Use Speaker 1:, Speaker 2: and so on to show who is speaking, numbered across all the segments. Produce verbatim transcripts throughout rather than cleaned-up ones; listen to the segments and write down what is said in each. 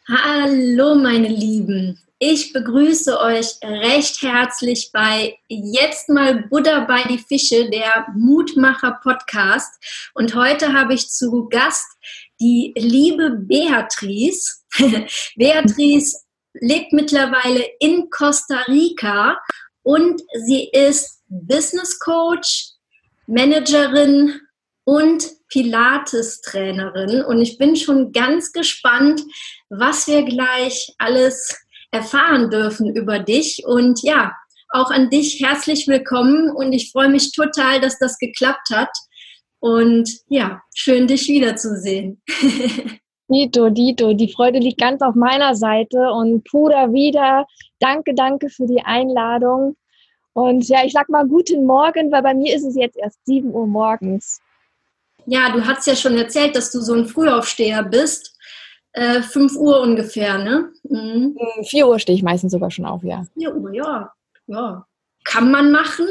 Speaker 1: Hallo meine Lieben, ich begrüße euch recht herzlich bei Jetzt mal Buddha bei die Fische, der Mutmacher-Podcast. Und heute habe ich zu Gast die liebe Beatrice. Beatrice lebt mittlerweile in Costa Rica und sie ist Business Coach, Managerin und Pilates-Trainerin. Und ich bin schon ganz gespannt, was wir gleich alles erfahren dürfen über dich. Und ja, auch an dich herzlich willkommen. Und ich freue mich total, dass das geklappt hat. Und ja, schön, dich wiederzusehen.
Speaker 2: Dito, Dito, die Freude liegt ganz auf meiner Seite. Und Puder wieder, danke, danke für die Einladung. Und ja, ich sag mal guten Morgen, weil bei mir ist es jetzt erst sieben Uhr morgens.
Speaker 1: Ja, du hast ja schon erzählt, dass du so ein Frühaufsteher bist. Äh, fünf Uhr ungefähr, ne?
Speaker 2: Mhm. vier Uhr stehe ich meistens sogar schon auf, ja.
Speaker 1: vier Uhr, ja. Ja. Kann man machen.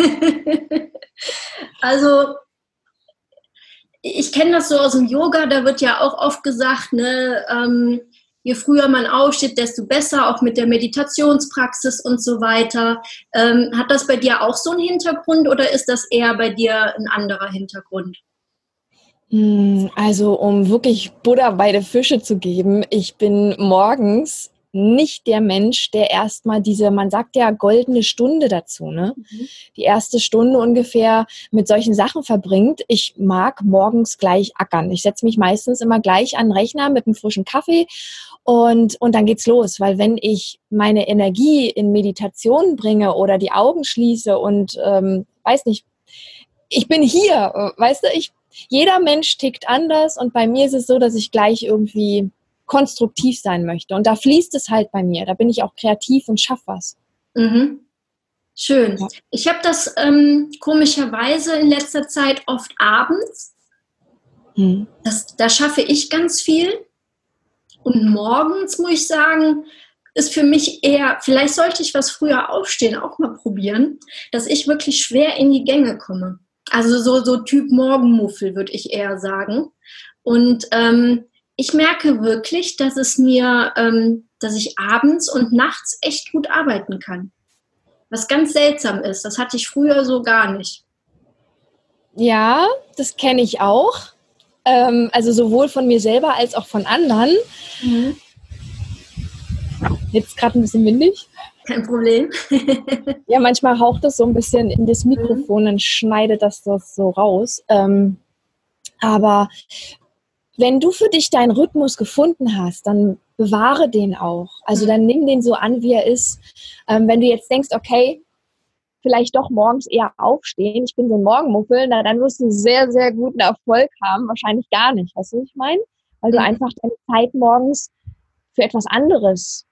Speaker 1: Also, ich kenne das so aus dem Yoga, da wird ja auch oft gesagt, ne, ähm, je früher man aufsteht, desto besser, auch mit der Meditationspraxis und so weiter. Ähm, hat das bei dir auch so einen Hintergrund oder ist das eher bei dir ein anderer Hintergrund?
Speaker 2: Also, um wirklich Buddha bei die Fische zu geben, ich bin morgens nicht der Mensch, der erstmal diese, man sagt ja, goldene Stunde dazu, ne? Mhm. Die erste Stunde ungefähr mit solchen Sachen verbringt. Ich mag morgens gleich ackern. Ich setze mich meistens immer gleich an den Rechner mit einem frischen Kaffee und, und dann geht's los. Weil wenn ich meine Energie in Meditation bringe oder die Augen schließe und, ähm, weiß nicht, ich bin hier, weißt du, ich jeder Mensch tickt anders und bei mir ist es so, dass ich gleich irgendwie konstruktiv sein möchte. Und da fließt es halt bei mir. Da bin ich auch kreativ und schaffe was.
Speaker 1: Mhm. Schön. Ja. Ich habe das ähm, komischerweise in letzter Zeit oft abends. Hm. Das, da schaffe ich ganz viel. Und morgens, muss ich sagen, ist für mich eher, vielleicht sollte ich was früher aufstehen, auch mal probieren, dass ich wirklich schwer in die Gänge komme. Also so, so Typ Morgenmuffel, würde ich eher sagen. Und ähm, ich merke wirklich, dass es mir, ähm, dass ich abends und nachts echt gut arbeiten kann. Was ganz seltsam ist. Das hatte ich früher so gar nicht.
Speaker 2: Ja, das kenne ich auch. Ähm, also sowohl von mir selber als auch von anderen. Mhm. Jetzt gerade ein bisschen windig.
Speaker 1: Kein Problem.
Speaker 2: Ja, manchmal haucht es so ein bisschen in das Mikrofon, dann schneidet das, das so raus. Ähm, aber wenn du für dich deinen Rhythmus gefunden hast, dann bewahre den auch. Also dann nimm den so an, wie er ist. Ähm, wenn du jetzt denkst, okay, vielleicht doch morgens eher aufstehen, ich bin so ein Morgenmuffel, na, dann wirst du sehr, sehr guten Erfolg haben. Wahrscheinlich gar nicht, weißt du, was ich meine? Weil du mhm. einfach deine Zeit morgens für etwas anderes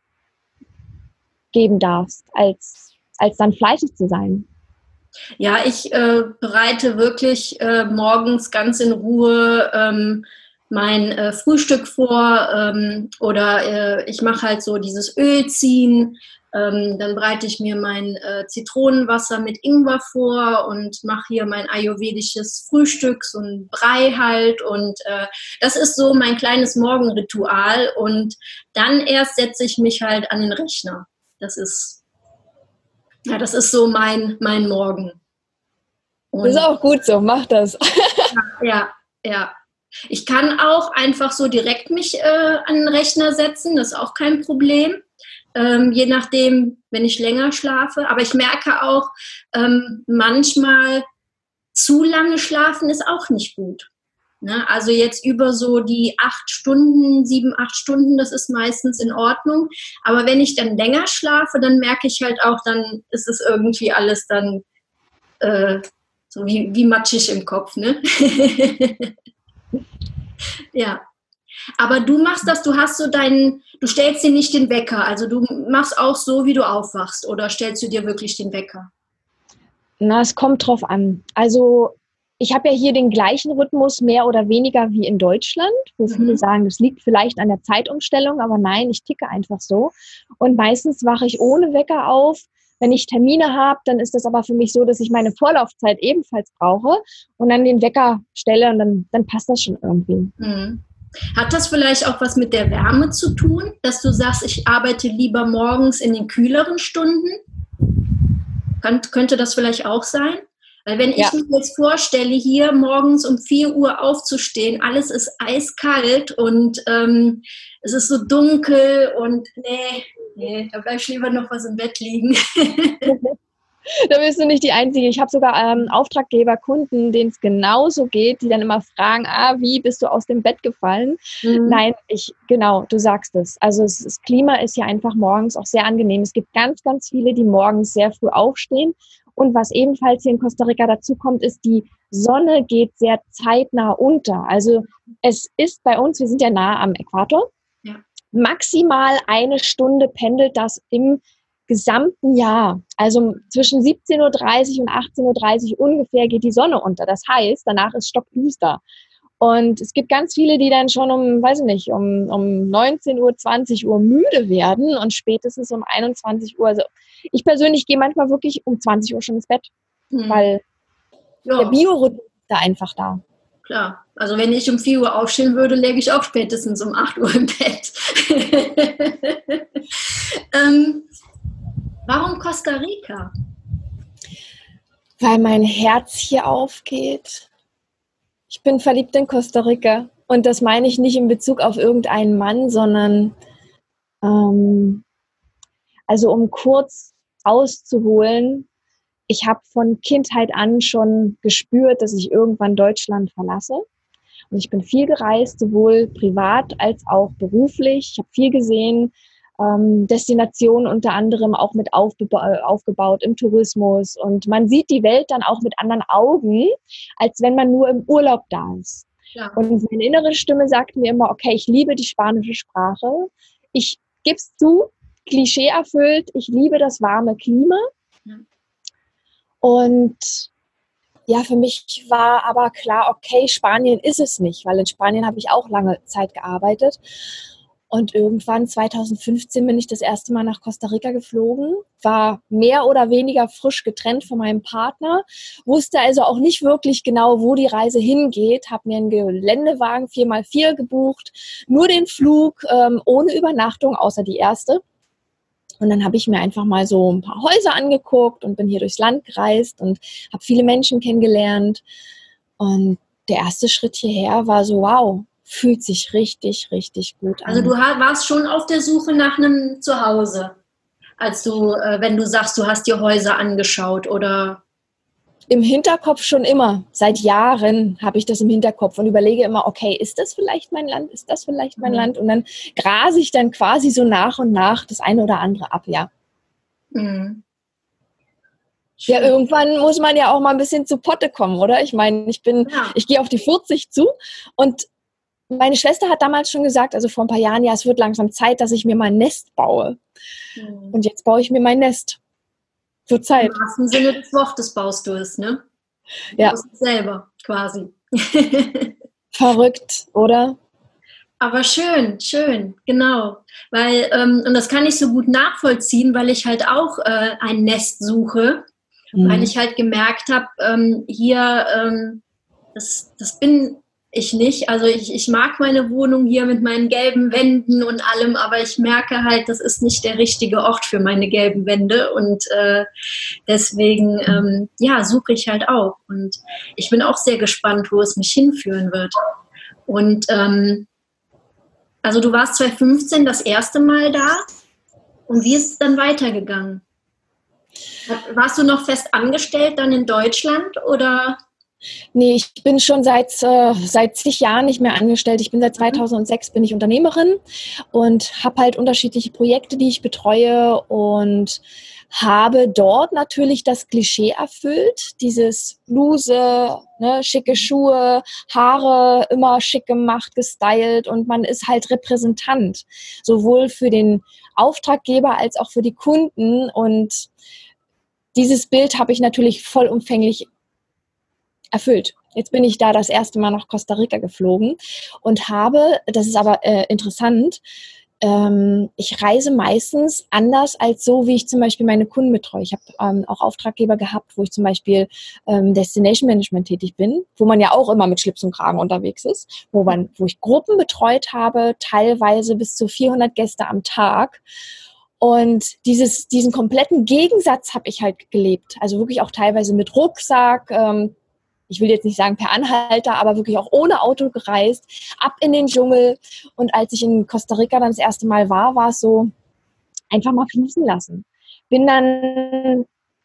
Speaker 2: geben darfst, als, als dann fleißig zu sein.
Speaker 1: Ja, ich äh, bereite wirklich äh, morgens ganz in Ruhe ähm, mein äh, Frühstück vor ähm, oder äh, ich mache halt so dieses Ölziehen, ähm, dann bereite ich mir mein äh, Zitronenwasser mit Ingwer vor und mache hier mein ayurvedisches Frühstück, so ein Brei halt und äh, das ist so mein kleines Morgenritual und dann erst setze ich mich halt an den Rechner. Das ist, ja, das ist so mein, mein Morgen.
Speaker 2: Und das ist auch gut so, mach das.
Speaker 1: Ja, ja, ja. Ich kann auch einfach so direkt mich äh, an den Rechner setzen, das ist auch kein Problem. Ähm, je nachdem, wenn ich länger schlafe. Aber ich merke auch, ähm, manchmal zu lange schlafen ist auch nicht gut. Ne? Also jetzt über so die acht Stunden, sieben, acht Stunden, das ist meistens in Ordnung. Aber wenn ich dann länger schlafe, dann merke ich halt auch, dann ist es irgendwie alles dann äh, so wie, wie matschig im Kopf, ne? Ja. Aber du machst das, du hast so deinen, du stellst dir nicht den Wecker, also du machst auch so, wie du aufwachst, oder stellst du dir wirklich den Wecker?
Speaker 2: Na, es kommt drauf an. Also ich habe ja hier den gleichen Rhythmus mehr oder weniger wie in Deutschland, wo mhm. viele sagen, das liegt vielleicht an der Zeitumstellung, aber nein, ich ticke einfach so. Und meistens wache ich ohne Wecker auf. Wenn ich Termine habe, dann ist das aber für mich so, dass ich meine Vorlaufzeit ebenfalls brauche und dann den Wecker stelle und dann, dann passt das schon irgendwie.
Speaker 1: Mhm. Hat das vielleicht auch was mit der Wärme zu tun, dass du sagst, ich arbeite lieber morgens in den kühleren Stunden? Könnt, könnte das vielleicht auch sein? Weil wenn ich ja. mir jetzt vorstelle, hier morgens um vier Uhr aufzustehen, alles ist eiskalt und ähm, es ist so dunkel und nee, nee, da bleib ich lieber noch was im Bett liegen.
Speaker 2: Da bist du nicht die Einzige. Ich habe sogar ähm, Auftraggeber, Kunden, denen es genauso geht, die dann immer fragen, ah, wie bist du aus dem Bett gefallen? Mhm. Nein, ich, genau, du sagst es. Also es, das Klima ist ja einfach morgens auch sehr angenehm. Es gibt ganz, ganz viele, die morgens sehr früh aufstehen. Und was ebenfalls hier in Costa Rica dazu kommt, ist, die Sonne geht sehr zeitnah unter. Also es ist bei uns, wir sind ja nah am Äquator, ja. maximal eine Stunde pendelt das im gesamten Jahr. Also zwischen siebzehn Uhr dreißig und achtzehn Uhr dreißig ungefähr geht die Sonne unter. Das heißt, danach ist stockdüster. Und es gibt ganz viele, die dann schon um, weiß ich nicht, um, um neunzehn Uhr, zwanzig Uhr müde werden und spätestens um einundzwanzig Uhr. Also ich persönlich gehe manchmal wirklich um zwanzig Uhr schon ins Bett, hm. weil ja. der Biorhythmus ist da einfach da.
Speaker 1: Klar, also wenn ich um vier Uhr aufstehen würde, läge ich auch spätestens um acht Uhr im Bett. ähm, warum Costa Rica?
Speaker 2: Weil mein Herz hier aufgeht. Ich bin verliebt in Costa Rica und das meine ich nicht in Bezug auf irgendeinen Mann, sondern ähm, also um kurz auszuholen, ich habe von Kindheit an schon gespürt, dass ich irgendwann Deutschland verlasse. Und ich bin viel gereist, sowohl privat als auch beruflich. Ich habe viel gesehen, ähm, Destinationen unter anderem auch mit aufgeba- aufgebaut im Tourismus. Und man sieht die Welt dann auch mit anderen Augen, als wenn man nur im Urlaub da ist. Ja. Und meine innere Stimme sagt mir immer, okay, ich liebe die spanische Sprache. Ich gebe es zu, Klischee erfüllt, ich liebe das warme Klima. Ja. Und ja, für mich war aber klar, okay, Spanien ist es nicht, weil in Spanien habe ich auch lange Zeit gearbeitet. Und irgendwann zwanzig fünfzehn bin ich das erste Mal nach Costa Rica geflogen, war mehr oder weniger frisch getrennt von meinem Partner, wusste also auch nicht wirklich genau, wo die Reise hingeht, habe mir einen Geländewagen vier mal vier gebucht, nur den Flug ähm, ohne Übernachtung, außer die erste. Und dann habe ich mir einfach mal so ein paar Häuser angeguckt und bin hier durchs Land gereist und habe viele Menschen kennengelernt. Und der erste Schritt hierher war so, wow, fühlt sich richtig, richtig gut an.
Speaker 1: Also du warst schon auf der Suche nach einem Zuhause, als du, äh, wenn du sagst, du hast dir Häuser angeschaut, oder?
Speaker 2: Im Hinterkopf schon immer. Seit Jahren habe ich das im Hinterkopf und überlege immer, okay, ist das vielleicht mein Land? Ist das vielleicht mein mhm. Land? Und dann grase ich dann quasi so nach und nach das eine oder andere ab, ja. Mhm. Ja, irgendwann muss man ja auch mal ein bisschen zu Potte kommen, oder? Ich meine, ich bin, ja. ich gehe auf die vierzig zu und meine Schwester hat damals schon gesagt, also vor ein paar Jahren, ja, es wird langsam Zeit, dass ich mir mein Nest baue. Mhm. Und jetzt baue ich mir mein Nest. Zur Zeit.
Speaker 1: Im wahrsten Sinne des Wortes baust du es, ne? Du
Speaker 2: ja.
Speaker 1: baust es selber, quasi.
Speaker 2: Verrückt, oder?
Speaker 1: Aber schön, schön, genau. Weil, ähm, und das kann ich so gut nachvollziehen, weil ich halt auch äh, ein Nest suche, mhm. weil ich halt gemerkt habe, ähm, hier, ähm, das, das bin ich nicht. Also ich, ich mag meine Wohnung hier mit meinen gelben Wänden und allem, aber ich merke halt, das ist nicht der richtige Ort für meine gelben Wände und äh, deswegen ähm, ja, suche ich halt auch. Und ich bin auch sehr gespannt, wo es mich hinführen wird. Und ähm, also du warst zwanzig fünfzehn das erste Mal da und wie ist es dann weitergegangen? Warst du noch fest angestellt dann in Deutschland oder?
Speaker 2: Nee, ich bin schon seit, äh, seit zig Jahren nicht mehr angestellt. Ich bin seit zweitausendsechs bin ich Unternehmerin und habe halt unterschiedliche Projekte, die ich betreue und habe dort natürlich das Klischee erfüllt, dieses Bluse, ne, schicke Schuhe, Haare immer schick gemacht, gestylt und man ist halt Repräsentant, sowohl für den Auftraggeber als auch für die Kunden und dieses Bild habe ich natürlich vollumfänglich erfüllt. Jetzt bin ich da das erste Mal nach Costa Rica geflogen und habe, das ist aber äh, interessant, ähm, ich reise meistens anders als so, wie ich zum Beispiel meine Kunden betreue. Ich habe ähm, auch Auftraggeber gehabt, wo ich zum Beispiel ähm, Destination Management tätig bin, wo man ja auch immer mit Schlips und Kragen unterwegs ist, wo man, wo ich Gruppen betreut habe, teilweise bis zu vierhundert Gäste am Tag. Und dieses, diesen kompletten Gegensatz habe ich halt gelebt. Also wirklich auch teilweise mit Rucksack, ähm, ich will jetzt nicht sagen per Anhalter, aber wirklich auch ohne Auto gereist, ab in den Dschungel. Und als ich in Costa Rica dann das erste Mal war, war es so, einfach mal fließen lassen. Bin dann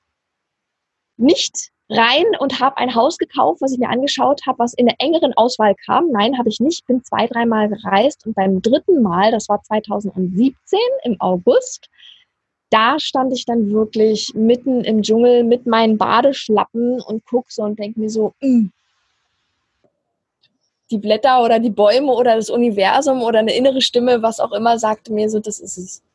Speaker 2: nicht rein und habe ein Haus gekauft, was ich mir angeschaut habe, was in der engeren Auswahl kam. Nein, habe ich nicht. Bin zwei, dreimal gereist und beim dritten Mal, das war zweitausendsiebzehn im August, da stand ich dann wirklich mitten im Dschungel mit meinen Badeschlappen und gucke so und denke mir so, mh, die Blätter oder die Bäume oder das Universum oder eine innere Stimme, was auch immer, sagte mir so, das ist es.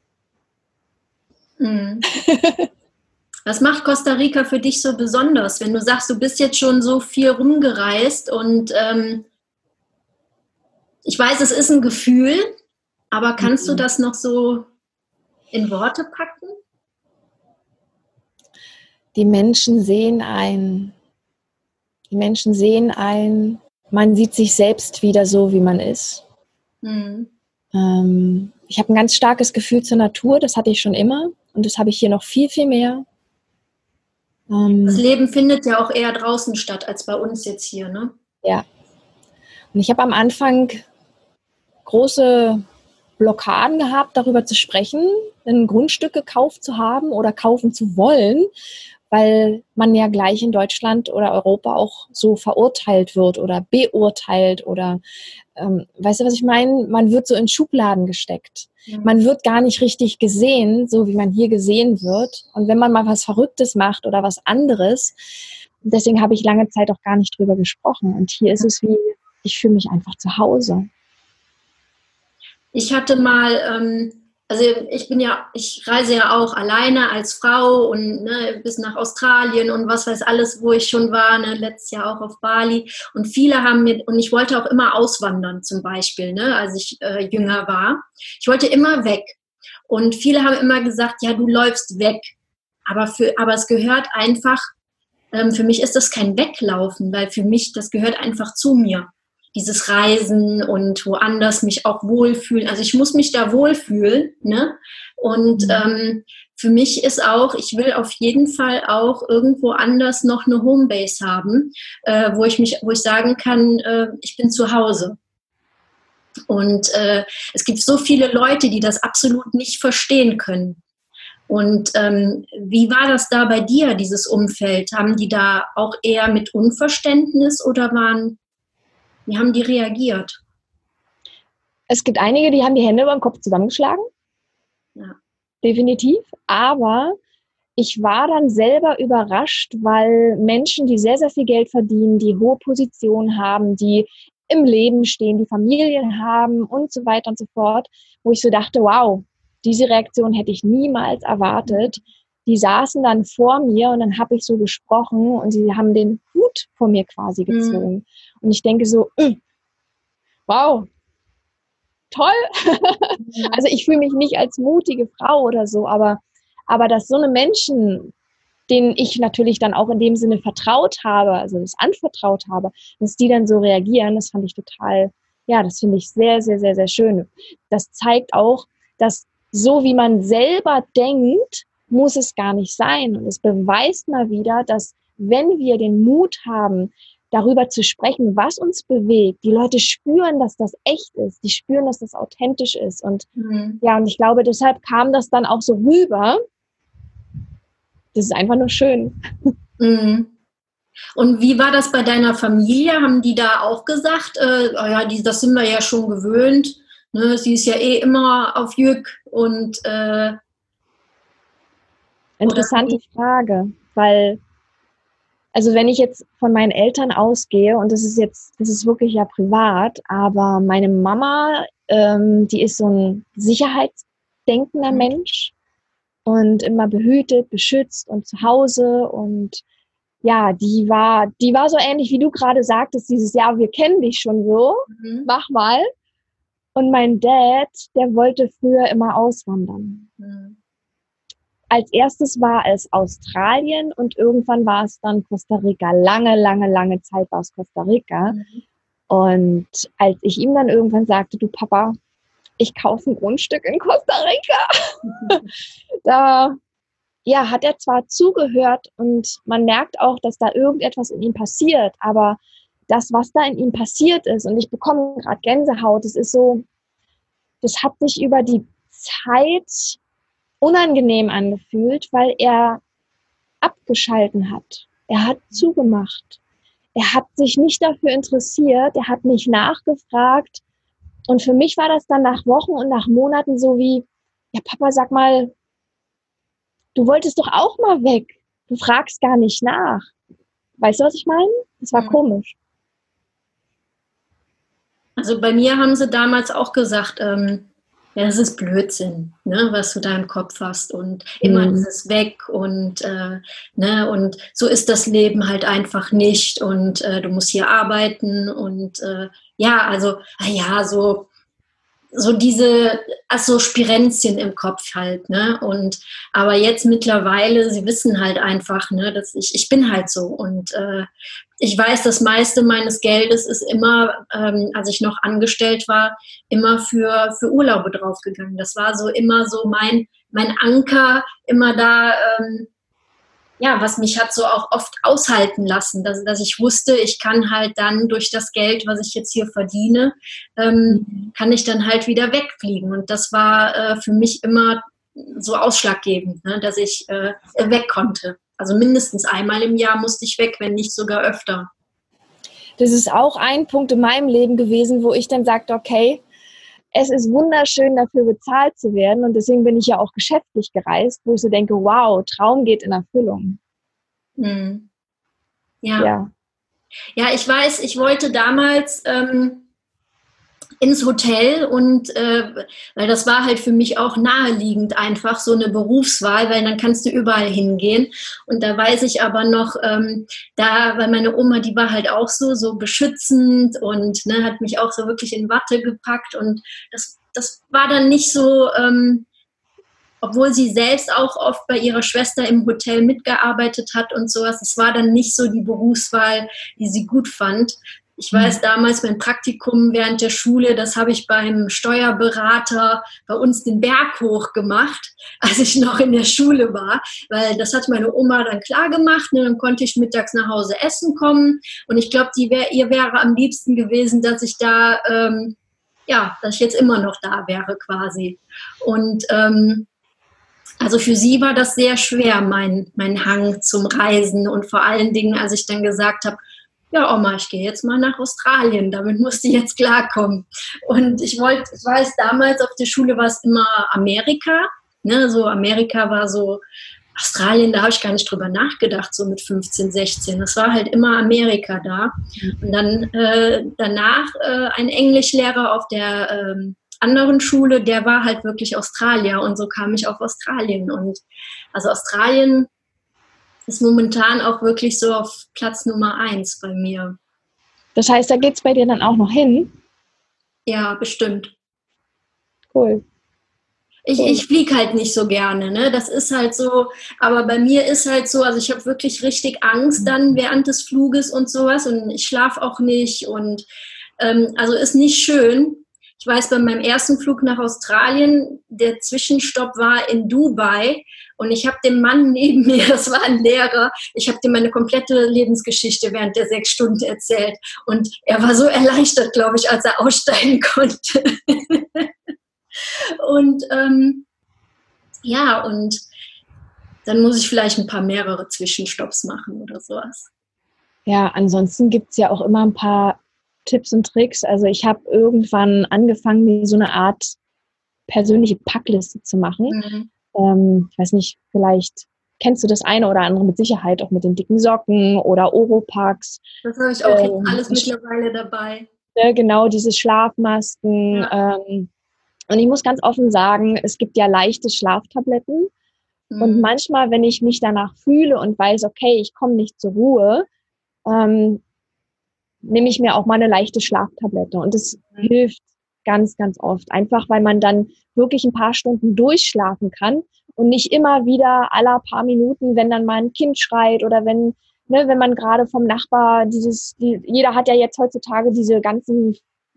Speaker 1: Mhm. Was macht Costa Rica für dich so besonders, wenn du sagst, du bist jetzt schon so viel rumgereist und ähm, ich weiß, es ist ein Gefühl, aber kannst mhm. du das noch so in Worte packen?
Speaker 2: Die Menschen sehen ein. Die Menschen sehen ein. Man sieht sich selbst wieder so, wie man ist. Mhm. Ähm, ich habe ein ganz starkes Gefühl zur Natur, das hatte ich schon immer und das habe ich hier noch viel, viel mehr.
Speaker 1: Ähm, das Leben findet ja auch eher draußen statt, als bei uns jetzt hier, ne?
Speaker 2: Ja. Und ich habe am Anfang große Blockaden gehabt, darüber zu sprechen, ein Grundstück gekauft zu haben oder kaufen zu wollen, weil man ja gleich in Deutschland oder Europa auch so verurteilt wird oder beurteilt oder, ähm, weißt du, was ich meine? Man wird so in Schubladen gesteckt. Mhm. Man wird gar nicht richtig gesehen, so wie man hier gesehen wird. Und wenn man mal was Verrücktes macht oder was anderes, deswegen habe ich lange Zeit auch gar nicht drüber gesprochen. Und hier ist es wie, ich fühle mich einfach zu Hause.
Speaker 1: Ich hatte mal, ähm, also ich bin ja, ich reise ja auch alleine als Frau und ne, bis nach Australien und was weiß alles, wo ich schon war, ne, letztes Jahr auch auf Bali. Und viele haben mir, und ich wollte auch immer auswandern zum Beispiel, ne, als ich äh, jünger war. Ich wollte immer weg. Und viele haben immer gesagt, ja, du läufst weg. Aber, für, aber es gehört einfach, ähm, für mich ist das kein Weglaufen, weil für mich, das gehört einfach zu mir. Dieses Reisen und woanders mich auch wohlfühlen. Also ich muss mich da wohlfühlen, ne? Und mhm. ähm, für mich ist auch, ich will auf jeden Fall auch irgendwo anders noch eine Homebase haben, äh, wo ich mich, wo ich sagen kann, äh, ich bin zu Hause. Und äh, es gibt so viele Leute, die das absolut nicht verstehen können. Und ähm, wie war das da bei dir, dieses Umfeld? Haben die da auch eher mit Unverständnis oder waren Wie haben die reagiert?
Speaker 2: Es gibt einige, die haben die Hände über den Kopf zusammengeschlagen. Ja. Definitiv. Aber ich war dann selber überrascht, weil Menschen, die sehr, sehr viel Geld verdienen, die hohe Positionen haben, die im Leben stehen, die Familien haben und so weiter und so fort, wo ich so dachte, wow, diese Reaktion hätte ich niemals erwartet. Die saßen dann vor mir und dann habe ich so gesprochen und sie haben den Hut vor mir quasi gezogen. Mhm. Und ich denke so, wow, toll. Mhm. Also ich fühle mich nicht als mutige Frau oder so, aber, aber dass so eine Menschen, denen ich natürlich dann auch in dem Sinne vertraut habe, also das anvertraut habe, dass die dann so reagieren, das fand ich total, ja, das finde ich sehr, sehr, sehr, sehr schön. Das zeigt auch, dass so wie man selber denkt, muss es gar nicht sein. Und es beweist mal wieder, dass wenn wir den Mut haben, darüber zu sprechen, was uns bewegt, die Leute spüren, dass das echt ist, die spüren, dass das authentisch ist. Und mhm. ja, und ich glaube, deshalb kam das dann auch so rüber. Das ist einfach nur schön.
Speaker 1: Mhm. Und wie war das bei deiner Familie? Haben die da auch gesagt, äh, oh ja, die, das sind wir ja schon gewöhnt, ne? Sie ist ja eh immer auf Jück und äh,
Speaker 2: Interessante Frage, weil, also wenn ich jetzt von meinen Eltern ausgehe, und das ist jetzt, das ist wirklich ja privat, aber meine Mama, ähm, die ist so ein sicherheitsdenkender mhm. Mensch und immer behütet, beschützt und zu Hause und ja, die war, die war so ähnlich, wie du gerade sagtest, dieses Jahr, wir kennen dich schon so, mhm. mach mal. Und mein Dad, der wollte früher immer auswandern. Mhm. Als erstes war es Australien und irgendwann war es dann Costa Rica. Lange, lange, lange Zeit war es Costa Rica. Mhm. Und als ich ihm dann irgendwann sagte, du Papa, ich kaufe ein Grundstück in Costa Rica, da ja, hat er zwar zugehört und man merkt auch, dass da irgendetwas in ihm passiert, aber das, was da in ihm passiert ist, und ich bekomme gerade Gänsehaut, das ist so, das hat sich über die Zeit unangenehm angefühlt, weil er abgeschalten hat. Er hat zugemacht. Er hat sich nicht dafür interessiert, er hat nicht nachgefragt. Und für mich war das dann nach Wochen und nach Monaten so wie, ja Papa, sag mal, du wolltest doch auch mal weg. Du fragst gar nicht nach. Weißt du, was ich meine? Das war mhm. komisch.
Speaker 1: Also bei mir haben sie damals auch gesagt, ähm, ja, das ist Blödsinn, ne, was du da im Kopf hast und immer mhm. ist es weg und, äh, ne, und so ist das Leben halt einfach nicht und äh, du musst hier arbeiten und äh, ja, also, ja, so so diese, also Spirenzchen im Kopf halt, ne, und aber jetzt mittlerweile, sie wissen halt einfach, ne, dass ich, ich bin halt so und äh, ich weiß, das meiste meines Geldes ist immer, ähm, als ich noch angestellt war, immer für, für Urlaube draufgegangen. Das war so immer so mein, mein Anker, immer da, ähm, ja, was mich hat so auch oft aushalten lassen, dass, dass ich wusste, ich kann halt dann durch das Geld, was ich jetzt hier verdiene, ähm, kann ich dann halt wieder wegfliegen. Und das war äh, für mich immer so ausschlaggebend, ne, dass ich äh, weg konnte. Also mindestens einmal im Jahr musste ich weg, wenn nicht sogar öfter.
Speaker 2: Das ist auch ein Punkt in meinem Leben gewesen, wo ich dann sagte, okay, es ist wunderschön, dafür bezahlt zu werden. Und deswegen bin ich ja auch geschäftlich gereist, wo ich so denke, wow, Traum geht in Erfüllung.
Speaker 1: Mhm. Ja. ja. Ja, ich weiß, ich wollte damals ähm, ins Hotel und äh, weil das war halt für mich auch naheliegend einfach so eine Berufswahl, weil dann kannst du überall hingehen und da weiß ich aber noch, ähm, da, weil meine Oma, die war halt auch so, so beschützend und ne, hat mich auch so wirklich in Watte gepackt und das, das war dann nicht so, ähm, obwohl sie selbst auch oft bei ihrer Schwester im Hotel mitgearbeitet hat und sowas, das war dann nicht so die Berufswahl, die sie gut fand. Ich weiß damals mein Praktikum während der Schule, das habe ich beim Steuerberater bei uns den Berg hoch gemacht, als ich noch in der Schule war, weil das hat meine Oma dann klar gemacht, ne, dann konnte ich mittags nach Hause essen kommen und ich glaube, die wär, ihr wäre am liebsten gewesen, dass ich da, ähm, ja, dass ich jetzt immer noch da wäre quasi. Und ähm, also für sie war das sehr schwer, mein, mein Hang zum Reisen und vor allen Dingen, als ich dann gesagt habe, ja, Oma, ich gehe jetzt mal nach Australien, damit musst du jetzt klarkommen. Und ich wollte, ich weiß, damals auf der Schule war es immer Amerika, ne, so Amerika war so, Australien, da habe ich gar nicht drüber nachgedacht, so mit fünfzehn, sechzehn. Es war halt immer Amerika da. Und dann äh, danach äh, ein Englischlehrer auf der ähm, anderen Schule, der war halt wirklich Australier und so kam ich auf Australien. Und also Australien ist momentan auch wirklich so auf Platz Nummer eins bei mir.
Speaker 2: Das heißt, da geht es bei dir dann auch noch hin?
Speaker 1: Ja, bestimmt.
Speaker 2: Cool.
Speaker 1: Ich, cool. ich fliege halt nicht so gerne, ne? Das ist halt so, aber bei mir ist halt so, also ich habe wirklich richtig Angst dann während des Fluges und sowas und ich schlafe auch nicht und ähm, also ist nicht schön. Ich weiß, bei meinem ersten Flug nach Australien, der Zwischenstopp war in Dubai und ich habe dem Mann neben mir, das war ein Lehrer, ich habe dem meine komplette Lebensgeschichte während der sechs Stunden erzählt und er war so erleichtert, glaube ich, als er aussteigen konnte. und ähm, ja, und dann muss ich vielleicht ein paar mehrere Zwischenstopps machen oder sowas.
Speaker 2: Ja, ansonsten gibt es ja auch immer ein paar Tipps und Tricks. Also ich habe irgendwann angefangen, mir so eine Art persönliche Packliste zu machen. Mhm. Ähm, ich weiß nicht, vielleicht kennst du das eine oder andere mit Sicherheit, auch mit den dicken Socken oder Oropax.
Speaker 1: Das habe ich auch ähm, jetzt alles mittlerweile dabei.
Speaker 2: Ja, genau, diese Schlafmasken. Ja. Ähm, und ich muss ganz offen sagen, es gibt ja leichte Schlaftabletten. Mhm. Und manchmal, wenn ich mich danach fühle und weiß, okay, ich komme nicht zur Ruhe, ähm, nehme ich mir auch mal eine leichte Schlaftablette und das mhm. hilft ganz, ganz oft. Einfach, weil man dann wirklich ein paar Stunden durchschlafen kann und nicht immer wieder alle paar Minuten, wenn dann mal ein Kind schreit oder wenn, ne, wenn man gerade vom Nachbar dieses, die, jeder hat ja jetzt heutzutage diese ganzen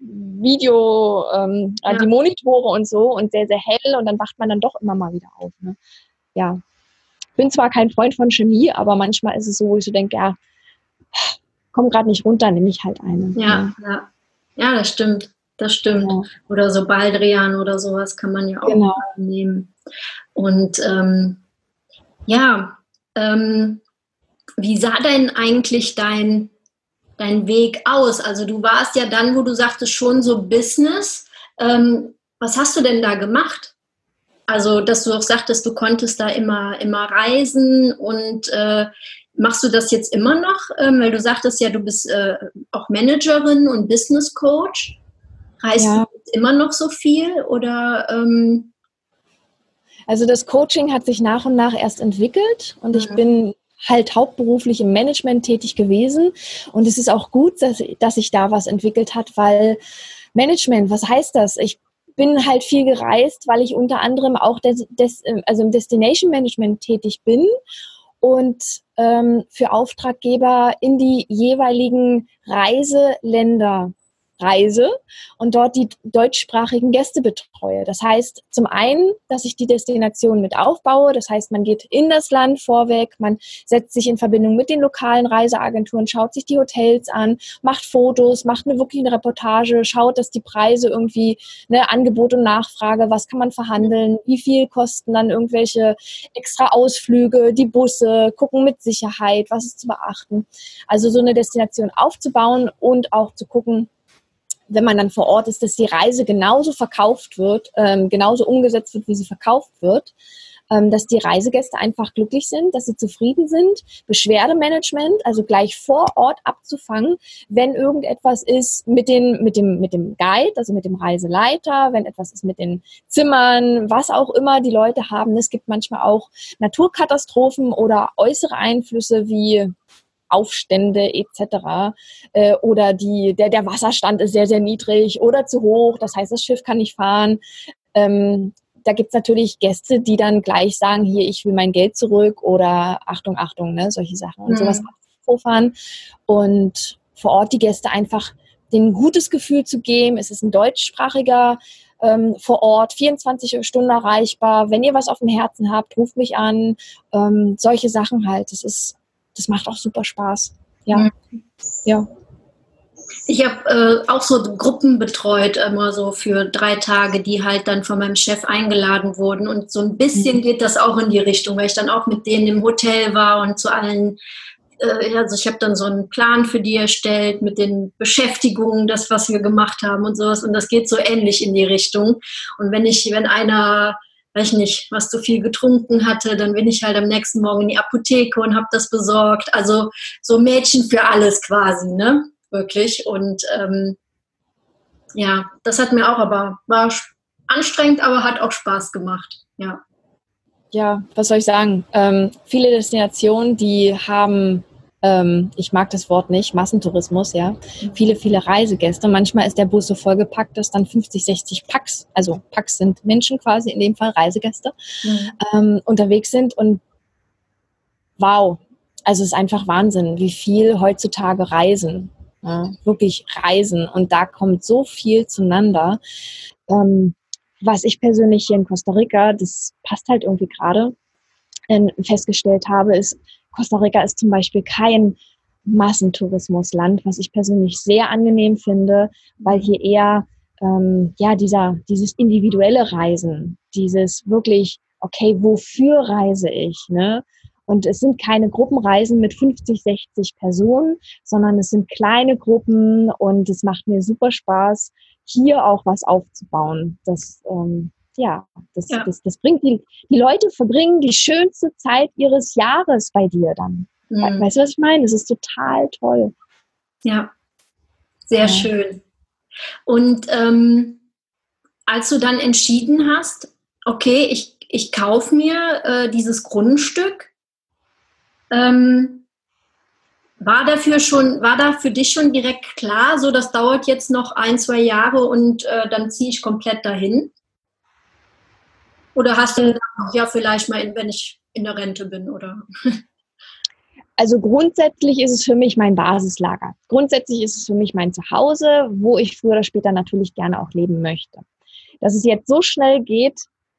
Speaker 2: Video, ähm, ja. die Monitore und so und sehr, sehr hell und dann wacht man dann doch immer mal wieder auf. Ne? Ja, bin zwar kein Freund von Chemie, aber manchmal ist es so, wo ich so denke, ja, komm gerade nicht runter, nehme ich halt eine.
Speaker 1: Ja, ja, ja. Ja, das stimmt. Das stimmt. Ja. Oder so Baldrian oder sowas kann man ja auch genau. nehmen. Und ähm, ja, ähm, wie sah denn eigentlich dein, dein Weg aus? Also du warst ja dann, wo du sagtest, schon so Business. Ähm, was hast du denn da gemacht? Also, dass du auch sagtest, du konntest da immer, immer reisen und äh, machst du das jetzt immer noch? Ähm, weil du sagtest ja, du bist äh, auch Managerin und Business Coach. Reist ja. du jetzt immer noch so viel oder? Ähm
Speaker 2: also das Coaching hat sich nach und nach erst entwickelt und mhm. ich bin halt hauptberuflich im Management tätig gewesen und es ist auch gut, dass, dass sich da was entwickelt hat, weil Management, was heißt das? Ich bin halt viel gereist, weil ich unter anderem auch des, des, also im Destination Management tätig bin und ähm, für Auftraggeber in die jeweiligen Reiseländer reise und dort die deutschsprachigen Gäste betreue. Das heißt zum einen, dass ich die Destination mit aufbaue. Das heißt, man geht in das Land vorweg, man setzt sich in Verbindung mit den lokalen Reiseagenturen, schaut sich die Hotels an, macht Fotos, macht eine wirklich eine Reportage, schaut, dass die Preise irgendwie, ne, Angebot und Nachfrage, was kann man verhandeln, wie viel kosten dann irgendwelche extra Ausflüge, die Busse, gucken mit Sicherheit, was ist zu beachten. Also so eine Destination aufzubauen und auch zu gucken, wenn man dann vor Ort ist, dass die Reise genauso verkauft wird, ähm, genauso umgesetzt wird, wie sie verkauft wird, ähm, dass die Reisegäste einfach glücklich sind, dass sie zufrieden sind, Beschwerdemanagement, also gleich vor Ort abzufangen, wenn irgendetwas ist mit, den, mit, dem, mit dem Guide, also mit dem Reiseleiter, wenn etwas ist mit den Zimmern, was auch immer die Leute haben. Es gibt manchmal auch Naturkatastrophen oder äußere Einflüsse wie Aufstände et cetera. Äh, oder die, der, der Wasserstand ist sehr, sehr niedrig oder zu hoch. Das heißt, das Schiff kann nicht fahren. Ähm, da gibt's natürlich Gäste, die dann gleich sagen, hier, ich will mein Geld zurück oder Achtung, Achtung, ne, solche Sachen. Und mhm. sowas vorfahren. Und vor Ort die Gäste einfach denen ein gutes Gefühl zu geben. Es ist ein deutschsprachiger ähm, vor Ort, vierundzwanzig Stunden erreichbar. Wenn ihr was auf dem Herzen habt, ruft mich an. Ähm, solche Sachen halt. Das ist Das macht auch super Spaß. Ja. Mhm. ja.
Speaker 1: Ich habe äh, auch so Gruppen betreut, immer so für drei Tage, die halt dann von meinem Chef eingeladen wurden. Und so ein bisschen mhm. geht das auch in die Richtung, weil ich dann auch mit denen im Hotel war und zu allen, äh, also ich habe dann so einen Plan für die erstellt mit den Beschäftigungen, das, was wir gemacht haben und sowas. Und das geht so ähnlich in die Richtung. Und wenn ich, wenn einer weiß ich nicht, was zu viel getrunken hatte, dann bin ich halt am nächsten Morgen in die Apotheke und habe das besorgt. Also so Mädchen für alles quasi, ne? Wirklich. Und ähm, ja, das hat mir auch aber, war anstrengend, aber hat auch Spaß gemacht, ja.
Speaker 2: Ja, was soll ich sagen? Ähm, viele Destinationen, die haben, ähm, ich mag das Wort nicht, Massentourismus, ja. Mhm. Viele, viele Reisegäste. Manchmal ist der Bus so vollgepackt, dass dann fünfzig, sechzig Packs, also Packs sind Menschen quasi, in dem Fall Reisegäste, mhm. ähm, unterwegs sind. Und wow, also es ist einfach Wahnsinn, wie viel heutzutage reisen. Ja, wirklich reisen. Und da kommt so viel zueinander. Ähm, was ich persönlich hier in Costa Rica, das passt halt irgendwie gerade, äh, festgestellt habe, ist, Costa Rica ist zum Beispiel kein Massentourismusland, was ich persönlich sehr angenehm finde, weil hier eher ähm, ja dieser dieses individuelle Reisen, dieses wirklich, okay, wofür reise ich, ne? Und es sind keine Gruppenreisen mit fünfzig, sechzig Personen, sondern es sind kleine Gruppen und es macht mir super Spaß, hier auch was aufzubauen. Das, ähm, ja, das, ja. Das, das bringt die, die Leute verbringen die schönste Zeit ihres Jahres bei dir dann. Mhm. Weißt du, was ich meine? Das ist total toll.
Speaker 1: Ja, sehr ja. schön. Und ähm, als du dann entschieden hast, okay, ich, ich kaufe mir äh, dieses Grundstück, Ähm, War dafür schon, war da für dich schon direkt klar, so das dauert jetzt noch ein, zwei Jahre und äh, dann ziehe ich komplett dahin? Oder hast du gedacht, ja, vielleicht mal, wenn ich in der Rente bin, oder?
Speaker 2: Also grundsätzlich ist es für mich mein Basislager. Grundsätzlich ist es für mich mein Zuhause, wo ich früher oder später natürlich gerne auch leben möchte. Dass es jetzt so schnell geht,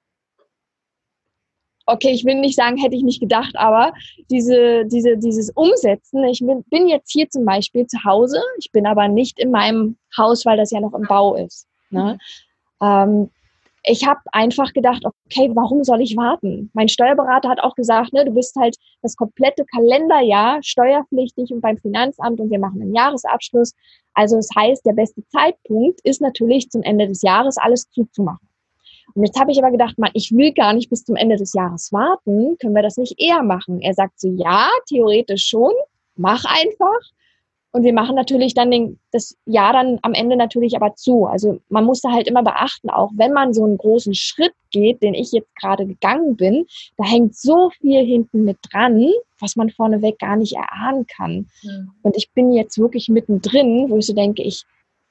Speaker 2: okay, ich will nicht sagen, hätte ich nicht gedacht, aber diese, diese, dieses Umsetzen, ich bin, bin jetzt hier zum Beispiel zu Hause, ich bin aber nicht in meinem Haus, weil das ja noch im Bau ist. Ne? Mhm. Ähm, ich habe einfach gedacht, okay, warum soll ich warten? Mein Steuerberater hat auch gesagt, ne, du bist halt das komplette Kalenderjahr steuerpflichtig und beim Finanzamt und wir machen einen Jahresabschluss. Also das heißt, der beste Zeitpunkt ist natürlich zum Ende des Jahres alles zuzumachen. Und jetzt habe ich aber gedacht, man, ich will gar nicht bis zum Ende des Jahres warten. Können wir das nicht eher machen? Er sagt so, ja, theoretisch schon. Mach einfach. Und wir machen natürlich dann den, das Jahr dann am Ende natürlich aber zu. Also man muss da halt immer beachten, auch wenn man so einen großen Schritt geht, den ich jetzt gerade gegangen bin, da hängt so viel hinten mit dran, was man vorneweg gar nicht erahnen kann. Mhm. Und ich bin jetzt wirklich mittendrin, wo ich so denke, ich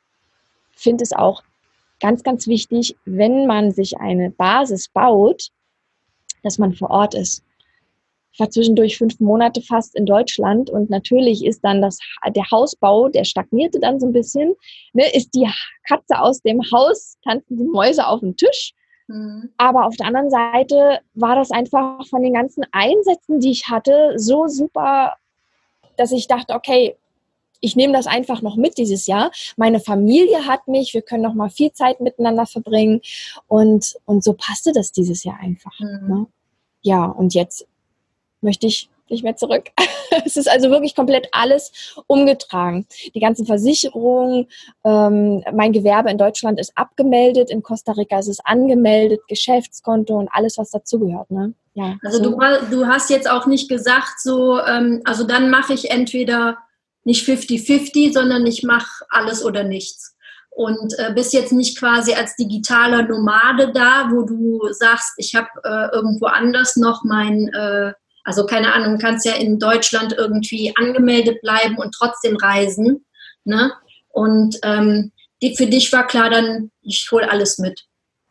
Speaker 2: finde es auch ganz, ganz wichtig, wenn man sich eine Basis baut, dass man vor Ort ist. Ich war zwischendurch fünf Monate fast in Deutschland und natürlich ist dann das, der Hausbau, der stagnierte dann so ein bisschen. Ne, ist die Katze aus dem Haus, tanzen die Mäuse auf dem Tisch. Mhm. Aber auf der anderen Seite war das einfach von den ganzen Einsätzen, die ich hatte, so super, dass ich dachte, okay, ich nehme das einfach noch mit dieses Jahr. Meine Familie hat mich, wir können noch mal viel Zeit miteinander verbringen und, und so passte das dieses Jahr einfach. Mhm. Ne? Ja, und jetzt möchte ich nicht mehr zurück. Es ist also wirklich komplett alles umgetragen. Die ganzen Versicherungen, ähm, mein Gewerbe in Deutschland ist abgemeldet, in Costa Rica ist es angemeldet, Geschäftskonto und alles, was dazugehört. Ne? Ja,
Speaker 1: also
Speaker 2: so.
Speaker 1: du, du hast jetzt auch nicht gesagt, so, ähm, also dann mache ich entweder nicht fünfzig fünfzig, sondern ich mache alles oder nichts. Und äh, bist jetzt nicht quasi als digitaler Nomade da, wo du sagst, ich habe äh, irgendwo anders noch mein, äh, also keine Ahnung, kannst ja in Deutschland irgendwie angemeldet bleiben und trotzdem reisen. Ne? Und ähm, die, für dich war klar dann, ich hole alles mit.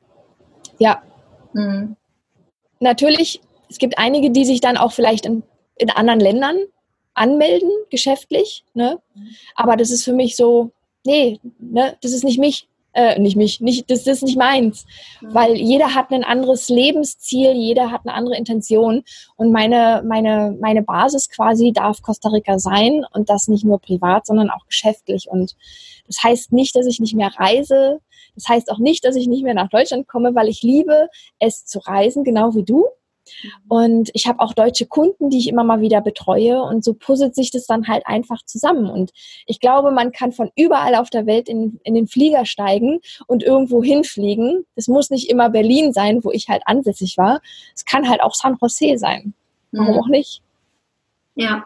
Speaker 2: Ja. Hm. Natürlich, es gibt einige, die sich dann auch vielleicht in, in anderen Ländern anmelden, geschäftlich, ne? Aber das ist für mich so, nee, ne, das ist nicht mich, äh, nicht mich, nicht, das, das ist nicht meins, mhm. Weil jeder hat ein anderes Lebensziel, jeder hat eine andere Intention und meine, meine, meine Basis quasi darf Costa Rica sein und das nicht nur privat, sondern auch geschäftlich und das heißt nicht, dass ich nicht mehr reise, das heißt auch nicht, dass ich nicht mehr nach Deutschland komme, weil ich liebe es zu reisen, genau wie du. Und ich habe auch deutsche Kunden, die ich immer mal wieder betreue und so puzzelt sich das dann halt einfach zusammen. Und ich glaube, man kann von überall auf der Welt in, in den Flieger steigen und irgendwo hinfliegen. Das muss nicht immer Berlin sein, wo ich halt ansässig war. Es kann halt auch San Jose sein. Warum mhm. auch nicht?
Speaker 1: Ja.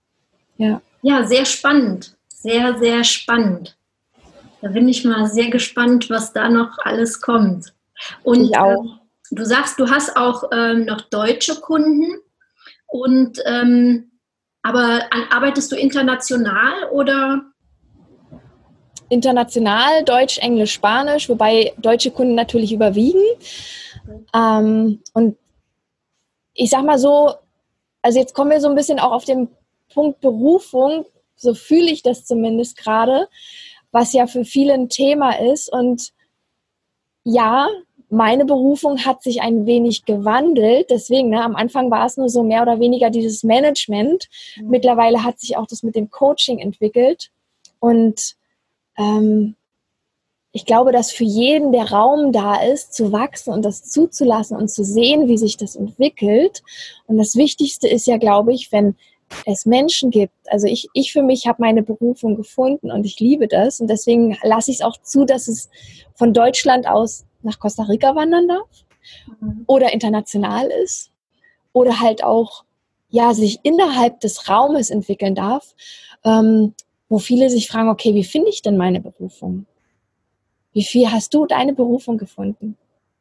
Speaker 2: Ja.
Speaker 1: Ja, sehr spannend. Sehr, sehr spannend. Da bin ich mal sehr gespannt, was da noch alles kommt. Und
Speaker 2: ich auch.
Speaker 1: Ähm, du sagst, du hast auch ähm, noch deutsche Kunden, und ähm, aber an, arbeitest du international oder?
Speaker 2: International, Deutsch, Englisch, Spanisch, wobei deutsche Kunden natürlich überwiegen. Mhm. Ähm, und ich sag mal so, also jetzt kommen wir so ein bisschen auch auf den Punkt Berufung, so fühle ich das zumindest gerade, was ja für viele ein Thema ist. Und ja, meine Berufung hat sich ein wenig gewandelt. Deswegen, ne, am Anfang war es nur so mehr oder weniger dieses Management. Mhm. Mittlerweile hat sich auch das mit dem Coaching entwickelt. Und ähm, ich glaube, dass für jeden der Raum da ist, zu wachsen und das zuzulassen und zu sehen, wie sich das entwickelt. Und das Wichtigste ist ja, glaube ich, wenn es Menschen gibt, also ich, ich für mich habe meine Berufung gefunden und ich liebe das und deswegen lasse ich es auch zu, dass es von Deutschland aus nach Costa Rica wandern darf mhm. oder international ist oder halt auch ja sich innerhalb des Raumes entwickeln darf, ähm, wo viele sich fragen, okay, wie finde ich denn meine Berufung? Wie viel hast du deine Berufung gefunden?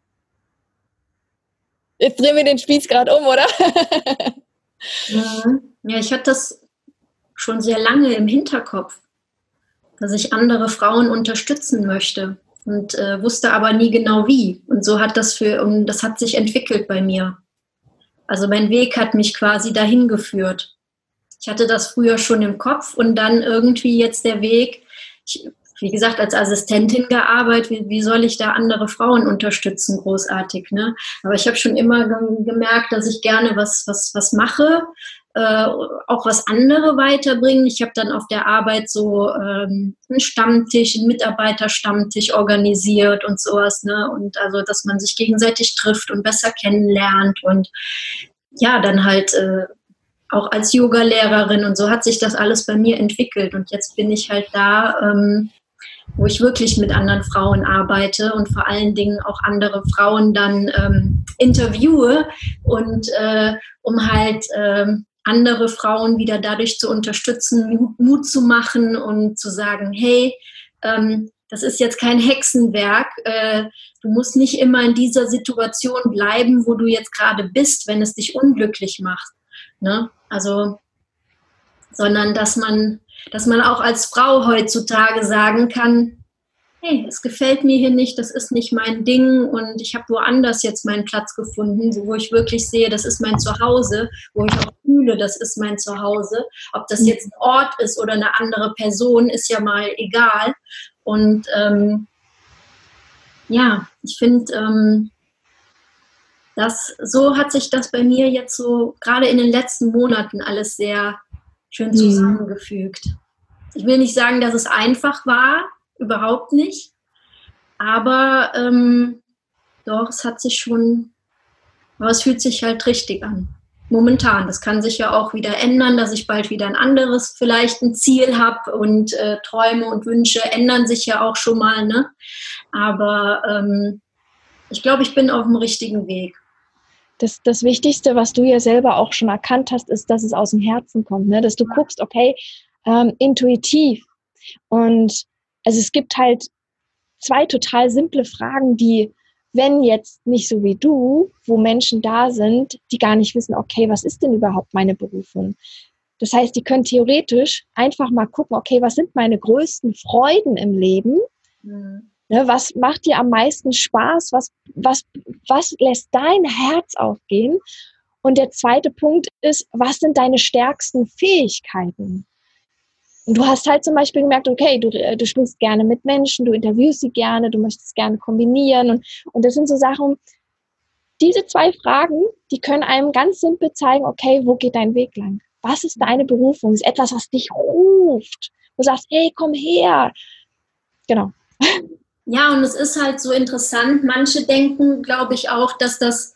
Speaker 2: Jetzt drehen wir den Spieß gerade um, oder?
Speaker 1: Ja, ich hatte das schon sehr lange im Hinterkopf, dass ich andere Frauen unterstützen möchte und äh, wusste aber nie genau wie. Und so hat das für, und das hat sich entwickelt bei mir. Also mein Weg hat mich quasi dahin geführt. Ich hatte das früher schon im Kopf und dann irgendwie jetzt der Weg, ich, wie gesagt, als Assistentin gearbeitet, wie, wie soll ich da andere Frauen unterstützen, großartig, ne? Aber ich habe schon immer ge- gemerkt, dass ich gerne was, was, was mache, äh, auch was andere weiterbringen. Ich habe dann auf der Arbeit so ähm, einen Stammtisch, einen Mitarbeiterstammtisch organisiert und sowas, ne? Und also, dass man sich gegenseitig trifft und besser kennenlernt und ja, dann halt äh, auch als Yoga-Lehrerin und so hat sich das alles bei mir entwickelt. Und jetzt bin ich halt da, ähm, wo ich wirklich mit anderen Frauen arbeite und vor allen Dingen auch andere Frauen dann ähm, interviewe und äh, um halt ähm, andere Frauen wieder dadurch zu unterstützen, Mut zu machen und zu sagen, hey, ähm, das ist jetzt kein Hexenwerk, äh, du musst nicht immer in dieser Situation bleiben, wo du jetzt gerade bist, wenn es dich unglücklich macht. Ne? Also, sondern dass man, dass man auch als Frau heutzutage sagen kann, hey, es gefällt mir hier nicht, das ist nicht mein Ding und ich habe woanders jetzt meinen Platz gefunden, wo ich wirklich sehe, das ist mein Zuhause, wo ich auch fühle, das ist mein Zuhause. Ob das jetzt ein Ort ist oder eine andere Person, ist ja mal egal. Und ähm, ja, ich finde, ähm, das, so hat sich das bei mir jetzt so gerade in den letzten Monaten alles sehr schön zusammengefügt. Ich will nicht sagen, dass es einfach war, überhaupt nicht, aber ähm, doch, es hat sich schon, aber es fühlt sich halt richtig an. Momentan, das kann sich ja auch wieder ändern, dass ich bald wieder ein anderes, vielleicht ein Ziel habe und äh, Träume und Wünsche ändern sich ja auch schon mal, ne? Aber ähm, ich glaube, ich bin auf dem richtigen Weg.
Speaker 2: Das, das Wichtigste, was du ja selber auch schon erkannt hast, ist, dass es aus dem Herzen kommt, ne? Dass du guckst, okay, ähm, intuitiv. Und also es gibt halt zwei total simple Fragen, die, wenn jetzt nicht so wie du, wo Menschen da sind, die gar nicht wissen, okay, was ist denn überhaupt meine Berufung? Das heißt, die können theoretisch einfach mal gucken, okay, was sind meine größten Freuden im Leben? Mhm. Ne, was macht dir am meisten Spaß? Was, was, was lässt dein Herz aufgehen? Und der zweite Punkt ist, was sind deine stärksten Fähigkeiten? Und du hast halt zum Beispiel gemerkt, okay, du, du sprichst gerne mit Menschen, du interviewst sie gerne, du möchtest gerne kombinieren. Und, und das sind so Sachen, diese zwei Fragen, die können einem ganz simpel zeigen, okay, wo geht dein Weg lang? Was ist deine Berufung? Das ist etwas, was dich ruft. Du sagst, hey, komm her. Genau.
Speaker 1: Ja, und es ist halt so interessant. Manche denken, glaube ich, auch, dass das,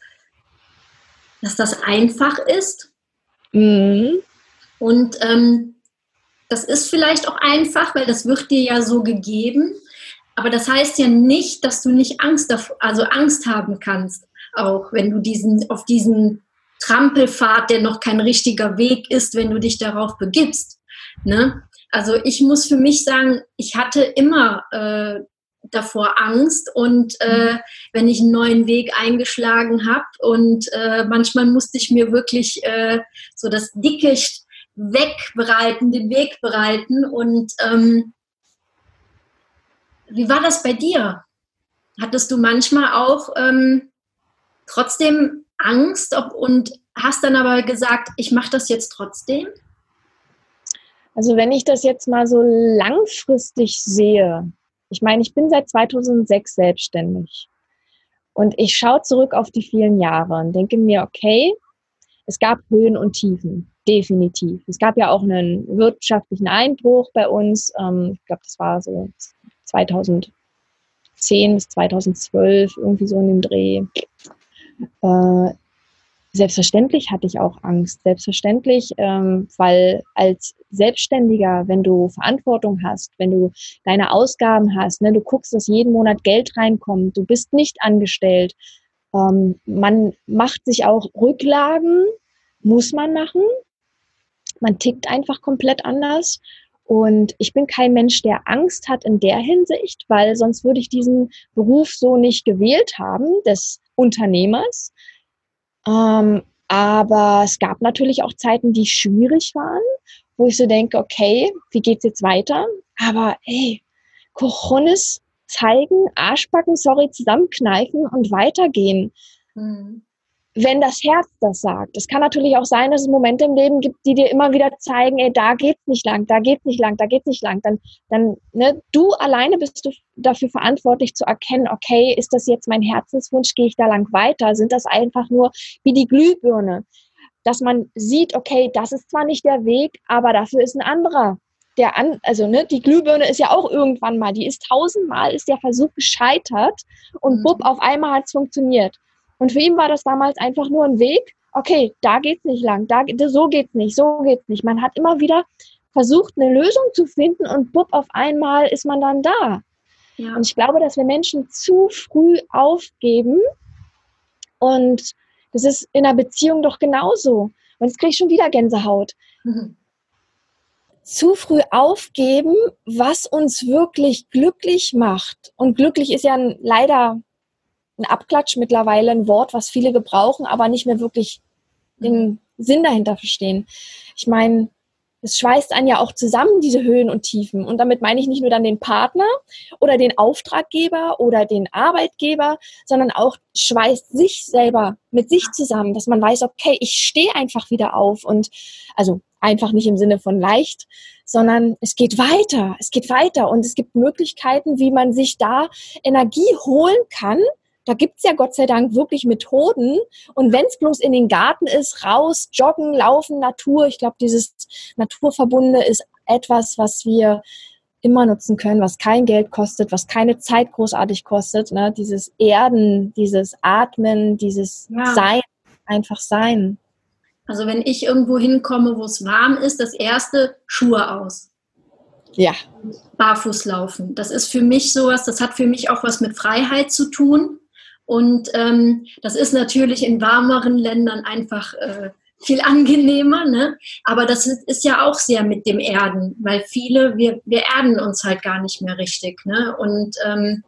Speaker 1: dass das einfach ist. Mhm. Und ähm, das ist vielleicht auch einfach, weil das wird dir ja so gegeben. Aber das heißt ja nicht, dass du nicht Angst, davor, also Angst haben kannst, auch wenn du diesen, auf diesen Trampelpfad, der noch kein richtiger Weg ist, wenn du dich darauf begibst. Ne? Also ich muss für mich sagen, ich hatte immer äh, davor Angst und äh, wenn ich einen neuen Weg eingeschlagen habe und äh, manchmal musste ich mir wirklich äh, so das Dickicht wegbereiten, den Weg bereiten und ähm, wie war das bei dir? Hattest du manchmal auch ähm, trotzdem Angst ob, und hast dann aber gesagt, ich mache das jetzt trotzdem?
Speaker 2: Also wenn ich das jetzt mal so langfristig sehe, ich meine, ich bin seit zweitausendsechs selbstständig und ich schaue zurück auf die vielen Jahre und denke mir, okay, es gab Höhen und Tiefen, definitiv. Es gab ja auch einen wirtschaftlichen Einbruch bei uns, ähm, ich glaube, das war so zweitausendzehn bis zweitausendzwölf, irgendwie so in dem Dreh. Äh, Selbstverständlich hatte ich auch Angst. Selbstverständlich, ähm, weil als Selbstständiger, wenn du Verantwortung hast, wenn du deine Ausgaben hast, ne, du guckst, dass jeden Monat Geld reinkommt, du bist nicht angestellt. Ähm, man macht sich auch Rücklagen, muss man machen. Man tickt einfach komplett anders. Und ich bin kein Mensch, der Angst hat in der Hinsicht, weil sonst würde ich diesen Beruf so nicht gewählt haben, des Unternehmers. Ähm, aber es gab natürlich auch Zeiten, die schwierig waren, wo ich so denke, okay, wie geht's jetzt weiter? Aber ey, Cojones zeigen, Arschbacken, sorry, zusammenkneifen und weitergehen. Mhm. Wenn das Herz das sagt. Es kann natürlich auch sein, dass es Momente im Leben gibt, die dir immer wieder zeigen, ey, da geht's nicht lang, da geht's nicht lang, da geht's nicht lang. Dann, dann, ne, du alleine bist du dafür verantwortlich zu erkennen, okay, ist das jetzt mein Herzenswunsch, gehe ich da lang weiter? Sind das einfach nur wie die Glühbirne? Dass man sieht, okay, das ist zwar nicht der Weg, aber dafür ist ein anderer. Der an, also ne, die Glühbirne ist ja auch irgendwann mal, die ist tausendmal, ist der Versuch gescheitert und mhm. bupp, auf einmal hat es funktioniert. Und für ihn war das damals einfach nur ein Weg, okay, da geht's nicht lang, da, so geht's nicht, so geht's nicht. Man hat immer wieder versucht, eine Lösung zu finden und bupp, auf einmal ist man dann da. Ja. Und ich glaube, dass wir Menschen zu früh aufgeben und das ist in einer Beziehung doch genauso. Und jetzt kriege ich schon wieder Gänsehaut. Mhm. Zu früh aufgeben, was uns wirklich glücklich macht. Und glücklich ist ja ein, leider ein Abklatsch mittlerweile, ein Wort, was viele gebrauchen, aber nicht mehr wirklich den Sinn dahinter verstehen. Ich meine, es schweißt einen ja auch zusammen, diese Höhen und Tiefen. Und damit meine ich nicht nur dann den Partner oder den Auftraggeber oder den Arbeitgeber, sondern auch schweißt sich selber mit sich zusammen, dass man weiß, okay, ich stehe einfach wieder auf. Und also einfach nicht im Sinne von leicht, sondern es geht weiter, es geht weiter. Und es gibt Möglichkeiten, wie man sich da Energie holen kann. Da gibt's ja Gott sei Dank wirklich Methoden. Und wenn es bloß in den Garten ist, raus, joggen, laufen, Natur. Ich glaube, dieses Naturverbundene ist etwas, was wir immer nutzen können, was kein Geld kostet, was keine Zeit großartig kostet. Ne? Dieses Erden, dieses Atmen, dieses ja. Sein, einfach sein.
Speaker 1: Also wenn ich irgendwo hinkomme, wo es warm ist, das erste, Schuhe aus.
Speaker 2: Ja.
Speaker 1: Barfuß laufen. Das ist für mich sowas, das hat für mich auch was mit Freiheit zu tun. Und ähm, das ist natürlich in warmeren Ländern einfach äh, viel angenehmer, ne? Aber das ist, ist ja auch sehr mit dem Erden, weil viele, wir, wir erden uns halt gar nicht mehr richtig, ne? Und ähm,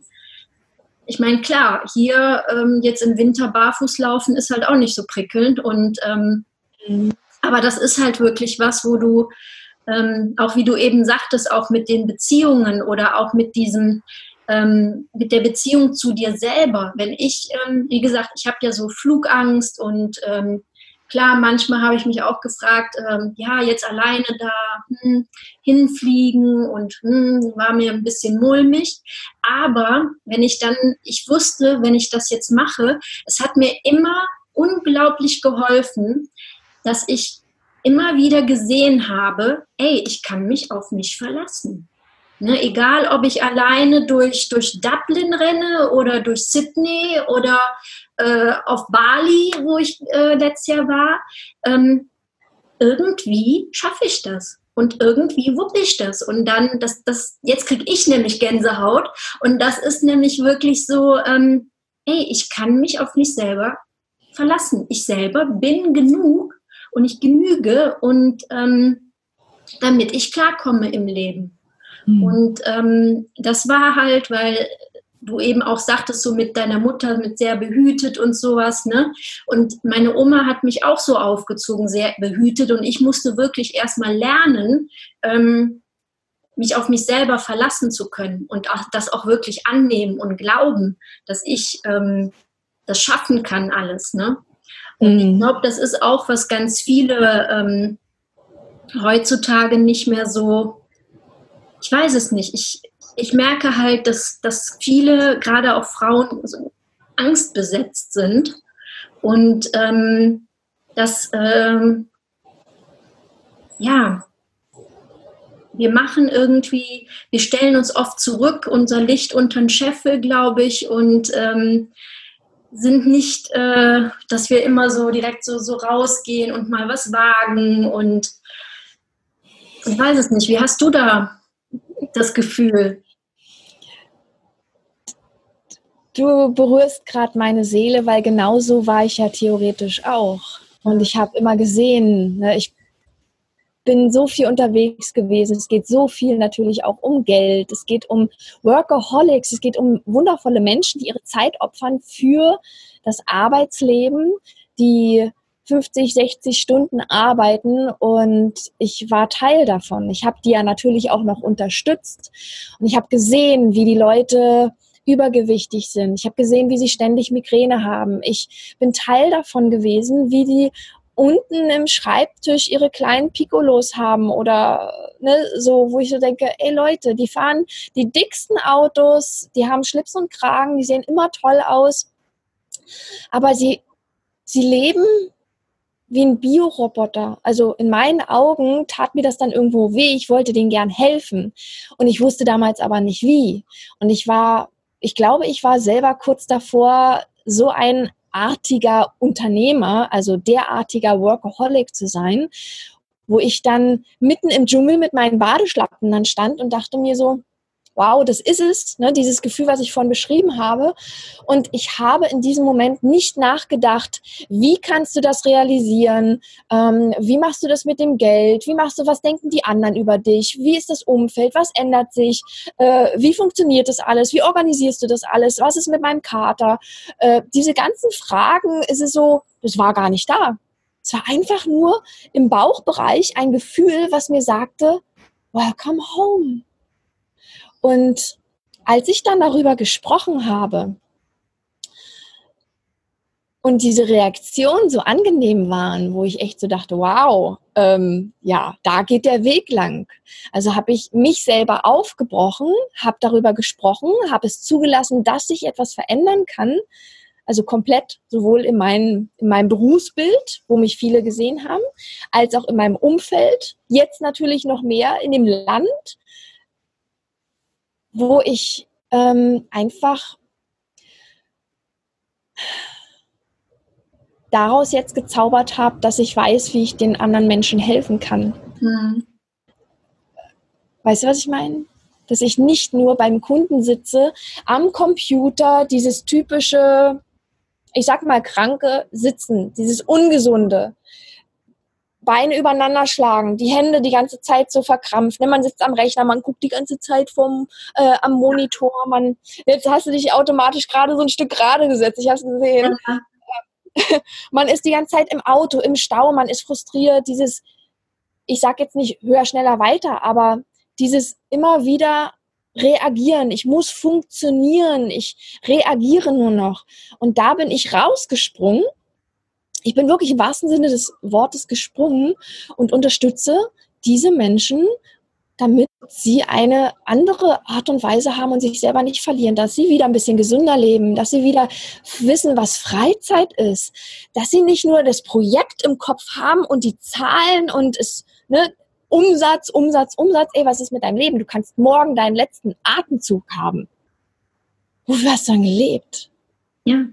Speaker 1: ich meine, klar, hier ähm, jetzt im Winter barfuß laufen ist halt auch nicht so prickelnd. Und ähm, mhm. aber das ist halt wirklich was, wo du ähm, auch wie du eben sagtest, auch mit den Beziehungen oder auch mit diesem Ähm, mit der Beziehung zu dir selber. Wenn ich, ähm, wie gesagt, ich habe ja so Flugangst und ähm, klar, manchmal habe ich mich auch gefragt, ähm, ja, jetzt alleine da hm, hinfliegen und hm, war mir ein bisschen mulmig. Aber wenn ich dann, ich wusste, wenn ich das jetzt mache, es hat mir immer unglaublich geholfen, dass ich immer wieder gesehen habe, ey, ich kann mich auf mich verlassen. Ne, egal, ob ich alleine durch, durch Dublin renne oder durch Sydney oder äh, auf Bali, wo ich äh, letztes Jahr war, ähm, irgendwie schaffe ich das. Und irgendwie wuppe ich das. Und dann, das, das, jetzt kriege ich nämlich Gänsehaut. Und das ist nämlich wirklich so, ähm, ey, ich kann mich auf mich selber verlassen. Ich selber bin genug und ich genüge und ähm, damit ich klarkomme im Leben. Mhm. Und ähm, das war halt, weil du eben auch sagtest, so mit deiner Mutter, mit sehr behütet und sowas, ne? Und meine Oma hat mich auch so aufgezogen, sehr behütet. Und ich musste wirklich erstmal lernen, ähm, mich auf mich selber verlassen zu können und auch, das auch wirklich annehmen und glauben, dass ich ähm, das schaffen kann alles, ne? Und mhm. ich glaube, das ist auch, was ganz viele ähm, heutzutage nicht mehr so, ich weiß es nicht, ich, ich merke halt, dass, dass viele, gerade auch Frauen, so angstbesetzt sind und ähm, dass, ähm, ja, wir machen irgendwie, wir stellen uns oft zurück, unser Licht unter den Scheffel, glaube ich, und ähm, sind nicht, äh, dass wir immer so direkt so, so rausgehen und mal was wagen und ich weiß es nicht, wie hast du da das Gefühl?
Speaker 2: Du berührst gerade meine Seele, weil genauso war ich ja theoretisch auch. Und ich habe immer gesehen, ne, ich bin so viel unterwegs gewesen. Es geht so viel natürlich auch um Geld. Es geht um Workaholics. Es geht um wundervolle Menschen, die ihre Zeit opfern für das Arbeitsleben, die fünfzig, sechzig Stunden arbeiten und ich war Teil davon. Ich habe die ja natürlich auch noch unterstützt und ich habe gesehen, wie die Leute übergewichtig sind. Ich habe gesehen, wie sie ständig Migräne haben. Ich bin Teil davon gewesen, wie die unten im Schreibtisch ihre kleinen Piccolos haben oder ne, so, wo ich so denke, ey Leute, die fahren die dicksten Autos, die haben Schlips und Kragen, die sehen immer toll aus, aber sie, sie leben wie ein Bioroboter. Also in meinen Augen tat mir das dann irgendwo weh, ich wollte denen gern helfen und ich wusste damals aber nicht wie. Und ich war, ich glaube, ich war selber kurz davor, so ein artiger Unternehmer, also derartiger Workaholic zu sein, wo ich dann mitten im Dschungel mit meinen Badeschlappen dann stand und dachte mir so, wow, das ist es, ne, dieses Gefühl, was ich vorhin beschrieben habe. Und ich habe in diesem Moment nicht nachgedacht, wie kannst du das realisieren? Ähm, wie machst du das mit dem Geld? Wie machst du, was denken die anderen über dich? Wie ist das Umfeld? Was ändert sich? Äh, wie funktioniert das alles? Wie organisierst du das alles? Was ist mit meinem Kater? Äh, diese ganzen Fragen, ist es so, das war gar nicht da. Es war einfach nur im Bauchbereich ein Gefühl, was mir sagte, welcome home. Und als ich dann darüber gesprochen habe und diese Reaktionen so angenehm waren, wo ich echt so dachte, wow, ähm, ja, da geht der Weg lang. Also habe ich mich selber aufgebrochen, habe darüber gesprochen, habe es zugelassen, dass sich etwas verändern kann. Also komplett sowohl in meinem, in meinem Berufsbild, wo mich viele gesehen haben, als auch in meinem Umfeld. Jetzt natürlich noch mehr in dem Land, wo ich ähm, einfach daraus jetzt gezaubert habe, dass ich weiß, wie ich den anderen Menschen helfen kann. Mhm. Weißt du, was ich meine? Dass ich nicht nur beim Kunden sitze, am Computer, dieses typische, ich sag mal, kranke Sitzen, dieses Ungesunde, Beine übereinander schlagen, die Hände die ganze Zeit so verkrampft. Ne? Man sitzt am Rechner, man guckt die ganze Zeit vom, äh, am Monitor. Man, jetzt hast du dich automatisch gerade so ein Stück gerade gesetzt. Ich habe es gesehen. Ja. Man ist die ganze Zeit im Auto, im Stau, man ist frustriert. Dieses, ich sag jetzt nicht höher, schneller, weiter, aber dieses immer wieder reagieren. Ich muss funktionieren. Ich reagiere nur noch. Und da bin ich rausgesprungen. Ich bin wirklich im wahrsten Sinne des Wortes gesprungen und unterstütze diese Menschen, damit sie eine andere Art und Weise haben und sich selber nicht verlieren, dass sie wieder ein bisschen gesünder leben, dass sie wieder wissen, was Freizeit ist, dass sie nicht nur das Projekt im Kopf haben und die Zahlen und es, ne, Umsatz, Umsatz, Umsatz, ey, was ist mit deinem Leben? Du kannst morgen deinen letzten Atemzug haben. Wofür hast du dann gelebt?
Speaker 1: Ja.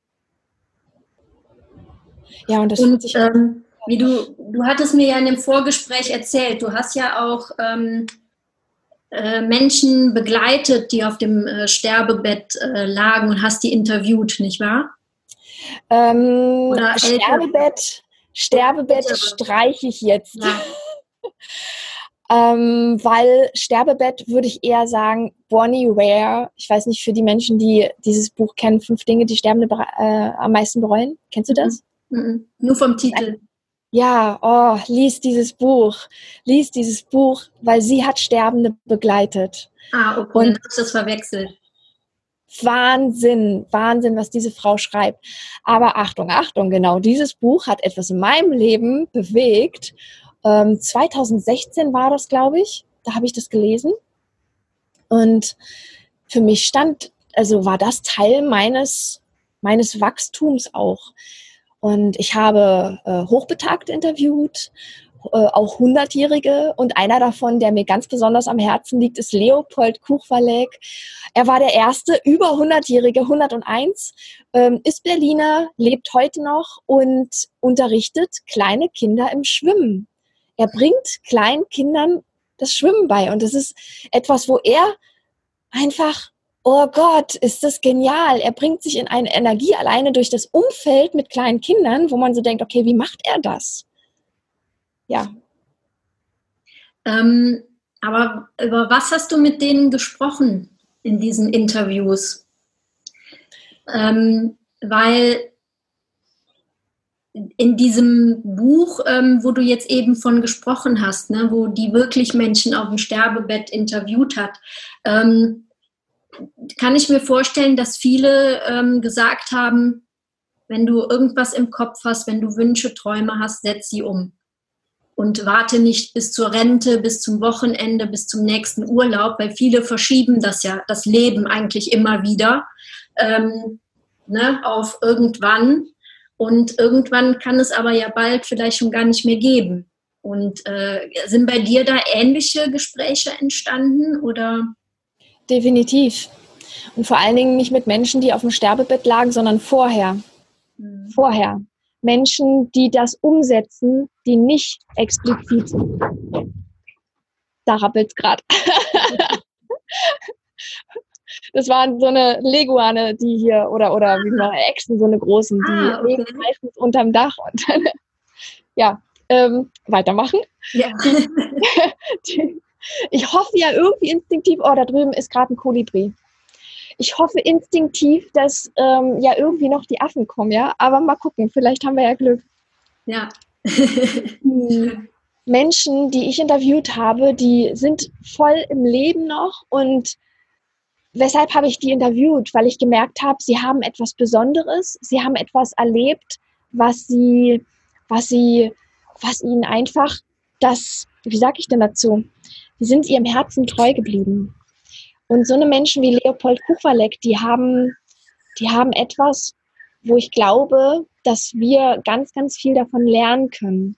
Speaker 1: Ja, und das und, sich ähm, wie du, du hattest mir ja in dem Vorgespräch erzählt, du hast ja auch ähm, äh, Menschen begleitet, die auf dem äh, Sterbebett äh, lagen und hast die interviewt, nicht wahr?
Speaker 2: Ähm, Oder Sterbebett, Sterbebett streiche ich jetzt. Ja. ähm, weil Sterbebett würde ich eher sagen, Bronnie Ware, ich weiß nicht, für die Menschen, die dieses Buch kennen, fünf Dinge, die Sterbende äh, am meisten bereuen. Kennst du das?
Speaker 1: Mhm. Nur vom Titel.
Speaker 2: Ja, oh, lies dieses Buch. Lies dieses Buch, weil sie hat Sterbende begleitet.
Speaker 1: Ah, okay, und dann hast du das verwechselt.
Speaker 2: Wahnsinn, Wahnsinn, was diese Frau schreibt. Aber Achtung, Achtung, genau, dieses Buch hat etwas in meinem Leben bewegt. Ähm, zwanzig sechzehn war das, glaube ich. Da habe ich das gelesen. Und für mich stand, also war das Teil meines, meines Wachstums auch. Und ich habe äh, Hochbetagte interviewt, äh, auch Hundertjährige. Und einer davon, der mir ganz besonders am Herzen liegt, ist Leopold Kuchwalek. Er war der erste über hundertjährige, hunderteins, ähm, ist Berliner, lebt heute noch und unterrichtet kleine Kinder im Schwimmen. Er bringt kleinen Kindern das Schwimmen bei. Und das ist etwas, wo er einfach... Oh Gott, ist das genial. Er bringt sich in eine Energie alleine durch das Umfeld mit kleinen Kindern, wo man so denkt, okay, wie macht er das? Ja.
Speaker 1: Ähm, aber über was hast du mit denen gesprochen in diesen Interviews? Ähm, weil in diesem Buch, ähm, wo du jetzt eben von gesprochen hast, ne, wo die wirklich Menschen auf dem Sterbebett interviewt hat, ähm, kann ich mir vorstellen, dass viele ähm, gesagt haben, wenn du irgendwas im Kopf hast, wenn du Wünsche, Träume hast, setz sie um. Und warte nicht bis zur Rente, bis zum Wochenende, bis zum nächsten Urlaub, weil viele verschieben das ja, das Leben eigentlich immer wieder ähm, ne, auf irgendwann. Und irgendwann kann es aber ja bald vielleicht schon gar nicht mehr geben. Und äh, sind bei dir da ähnliche Gespräche entstanden, oder?
Speaker 2: Definitiv. Und vor allen Dingen nicht mit Menschen, die auf dem Sterbebett lagen, sondern vorher. Mhm. Vorher. Menschen, die das umsetzen, die nicht explizit. Da rappelt's gerade. Das waren so eine Leguane, die hier, oder, oder wie man Echsen, so eine großen, die ah, okay. leben meistens unterm Dach. Und dann, ja, ähm, weitermachen. Ja. Die, die, ich hoffe ja irgendwie instinktiv, oh, da drüben ist gerade ein Kolibri. Ich hoffe instinktiv, dass ähm, ja irgendwie noch die Affen kommen, ja. Aber mal gucken, vielleicht haben wir ja Glück.
Speaker 1: Ja.
Speaker 2: Die Menschen, die ich interviewt habe, die sind voll im Leben noch. Und weshalb habe ich die interviewt? Weil ich gemerkt habe, sie haben etwas Besonderes, sie haben etwas erlebt, was sie, was sie, was ihnen einfach das, wie sage ich denn dazu? Die sind ihrem Herzen treu geblieben. Und so eine Menschen wie Leopold Kuchwalek, die haben, die haben etwas, wo ich glaube, dass wir ganz, ganz viel davon lernen können.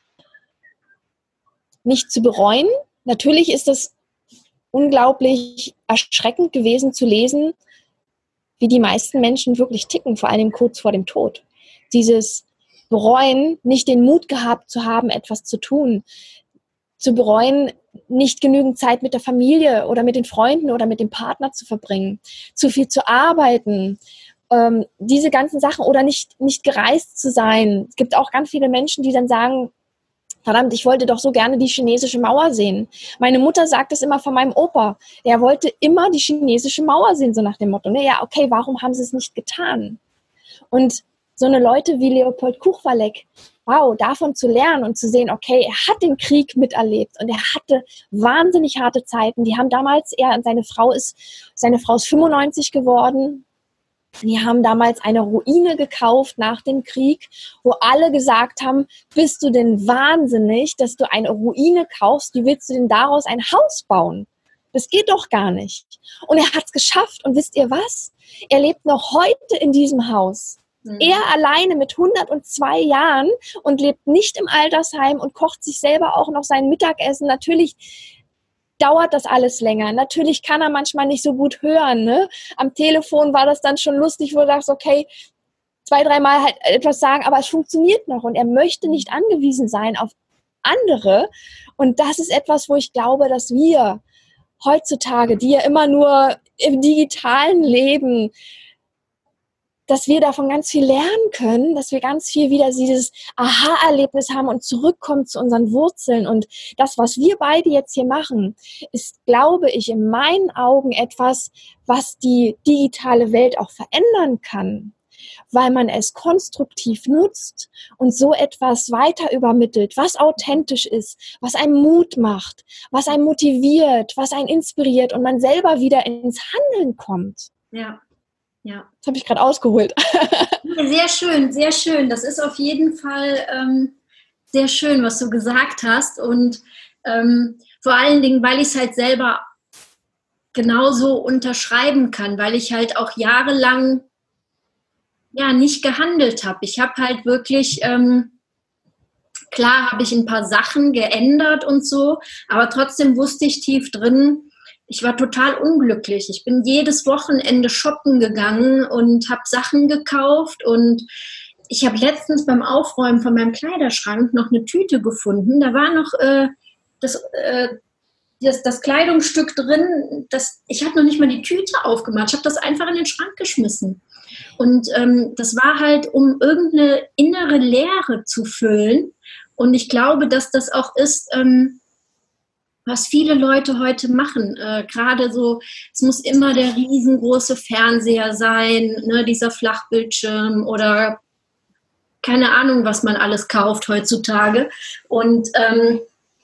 Speaker 2: Nicht zu bereuen. Natürlich ist es unglaublich erschreckend gewesen zu lesen, wie die meisten Menschen wirklich ticken, vor allem kurz vor dem Tod. Dieses Bereuen, nicht den Mut gehabt zu haben, etwas zu tun, zu bereuen, nicht genügend Zeit mit der Familie oder mit den Freunden oder mit dem Partner zu verbringen, zu viel zu arbeiten, ähm, diese ganzen Sachen oder nicht, nicht gereist zu sein. Es gibt auch ganz viele Menschen, die dann sagen, verdammt, ich wollte doch so gerne die chinesische Mauer sehen. Meine Mutter sagt es immer von meinem Opa. Er wollte immer die chinesische Mauer sehen, so nach dem Motto. Naja, okay, warum haben sie es nicht getan? Und so eine Leute wie Leopold Kuchwalek, wow, davon zu lernen und zu sehen, okay, er hat den Krieg miterlebt und er hatte wahnsinnig harte Zeiten. Die haben damals, er und seine Frau ist, seine Frau ist fünfundneunzig geworden. Die haben damals eine Ruine gekauft nach dem Krieg, wo alle gesagt haben, bist du denn wahnsinnig, dass du eine Ruine kaufst? Wie willst du denn daraus ein Haus bauen? Das geht doch gar nicht. Und er hat es geschafft. Und wisst ihr was? Er lebt noch heute in diesem Haus. Mhm. Er alleine mit hundertzwei Jahren und lebt nicht im Altersheim und kocht sich selber auch noch sein Mittagessen. Natürlich dauert das alles länger. Natürlich kann er manchmal nicht so gut hören. Ne? Am Telefon war das dann schon lustig, wo du sagst, okay, zwei, dreimal halt etwas sagen, aber es funktioniert noch und er möchte nicht angewiesen sein auf andere. Und das ist etwas, wo ich glaube, dass wir heutzutage, die ja immer nur im digitalen Leben, dass wir davon ganz viel lernen können, dass wir ganz viel wieder dieses Aha-Erlebnis haben und zurückkommen zu unseren Wurzeln. Und das, was wir beide jetzt hier machen, ist, glaube ich, in meinen Augen etwas, was die digitale Welt auch verändern kann, weil man es konstruktiv nutzt und so etwas weiter übermittelt, was authentisch ist, was einem Mut macht, was einen motiviert, was einen inspiriert und man selber wieder ins Handeln kommt.
Speaker 1: Ja. Ja.
Speaker 2: Das habe ich gerade ausgeholt.
Speaker 1: Sehr schön, sehr schön. Das ist auf jeden Fall ähm, sehr schön, was du gesagt hast. Und ähm, vor allen Dingen, weil ich es halt selber genauso unterschreiben kann, weil ich halt auch jahrelang ja nicht gehandelt habe. Ich habe halt wirklich, ähm, klar habe ich ein paar Sachen geändert und so, aber trotzdem wusste ich tief drin, ich war total unglücklich. Ich bin jedes Wochenende shoppen gegangen und habe Sachen gekauft. Und ich habe letztens beim Aufräumen von meinem Kleiderschrank noch eine Tüte gefunden. Da war noch äh, das, äh, das, das Kleidungsstück drin. Das, ich habe noch nicht mal die Tüte aufgemacht. Ich habe das einfach in den Schrank geschmissen. Und ähm, das war halt, um irgendeine innere Leere zu füllen. Und ich glaube, dass das auch ist, ähm, was viele Leute heute machen, äh, gerade so, es muss immer der riesengroße Fernseher sein, ne, dieser Flachbildschirm oder keine Ahnung, was man alles kauft heutzutage. Und ähm,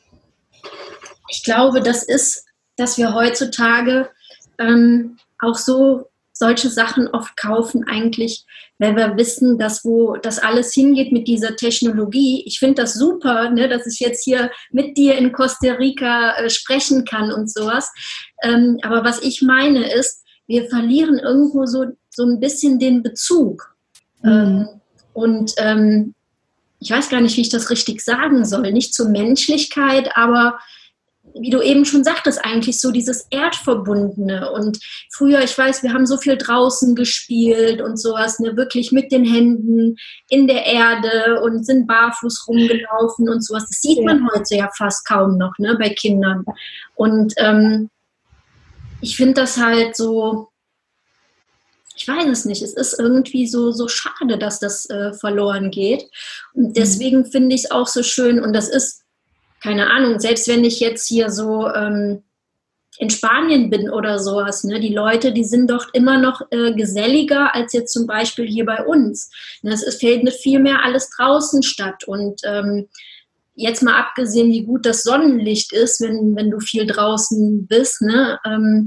Speaker 1: ich glaube, das ist, dass wir heutzutage ähm, auch so solche Sachen oft kaufen eigentlich, weil wir wissen, dass wo das alles hingeht mit dieser Technologie. Ich finde das super, ne, dass ich jetzt hier mit dir in Costa Rica äh, sprechen kann und sowas. Ähm, aber was ich meine ist, wir verlieren irgendwo so, so ein bisschen den Bezug. Mhm. Ähm, und ähm, ich weiß gar nicht, wie ich das richtig sagen soll. Nicht zur Menschlichkeit, aber wie du eben schon sagtest, eigentlich so dieses Erdverbundene. Und früher, ich weiß, wir haben so viel draußen gespielt und sowas, ne, wirklich mit den Händen in der Erde und sind barfuß rumgelaufen und sowas. Das sieht man heute ja fast kaum noch, ne, bei Kindern. Und ähm, ich finde das halt so, ich weiß es nicht, es ist irgendwie so, so schade, dass das äh, verloren geht. Und deswegen finde ich es auch so schön, und das ist, keine Ahnung, selbst wenn ich jetzt hier so ähm, in Spanien bin oder sowas, ne, die Leute, die sind doch immer noch äh, geselliger als jetzt zum Beispiel hier bei uns. Ne, es ist, findet viel mehr alles draußen statt. Und ähm, jetzt mal abgesehen, wie gut das Sonnenlicht ist, wenn, wenn du viel draußen bist, ne, ähm,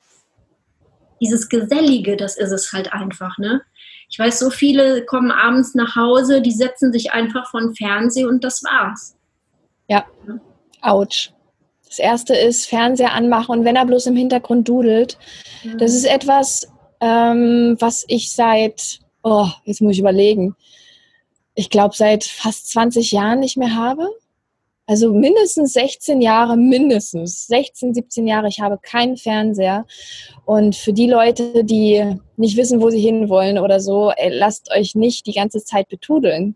Speaker 1: dieses Gesellige, das ist es halt einfach, ne. Ich weiß, so viele kommen abends nach Hause, die setzen sich einfach vor den Fernseher und das war's.
Speaker 2: Ja, ouch. Das erste ist Fernseher anmachen und wenn er bloß im Hintergrund dudelt. Mhm. Das ist etwas, ähm, was ich seit, oh, jetzt muss ich überlegen, ich glaube seit fast zwanzig Jahren nicht mehr habe. Also mindestens sechzehn Jahre, mindestens sechzehn, siebzehn Jahre, ich habe keinen Fernseher. Und für die Leute, die nicht wissen, wo sie hinwollen oder so, ey, lasst euch nicht die ganze Zeit betudeln.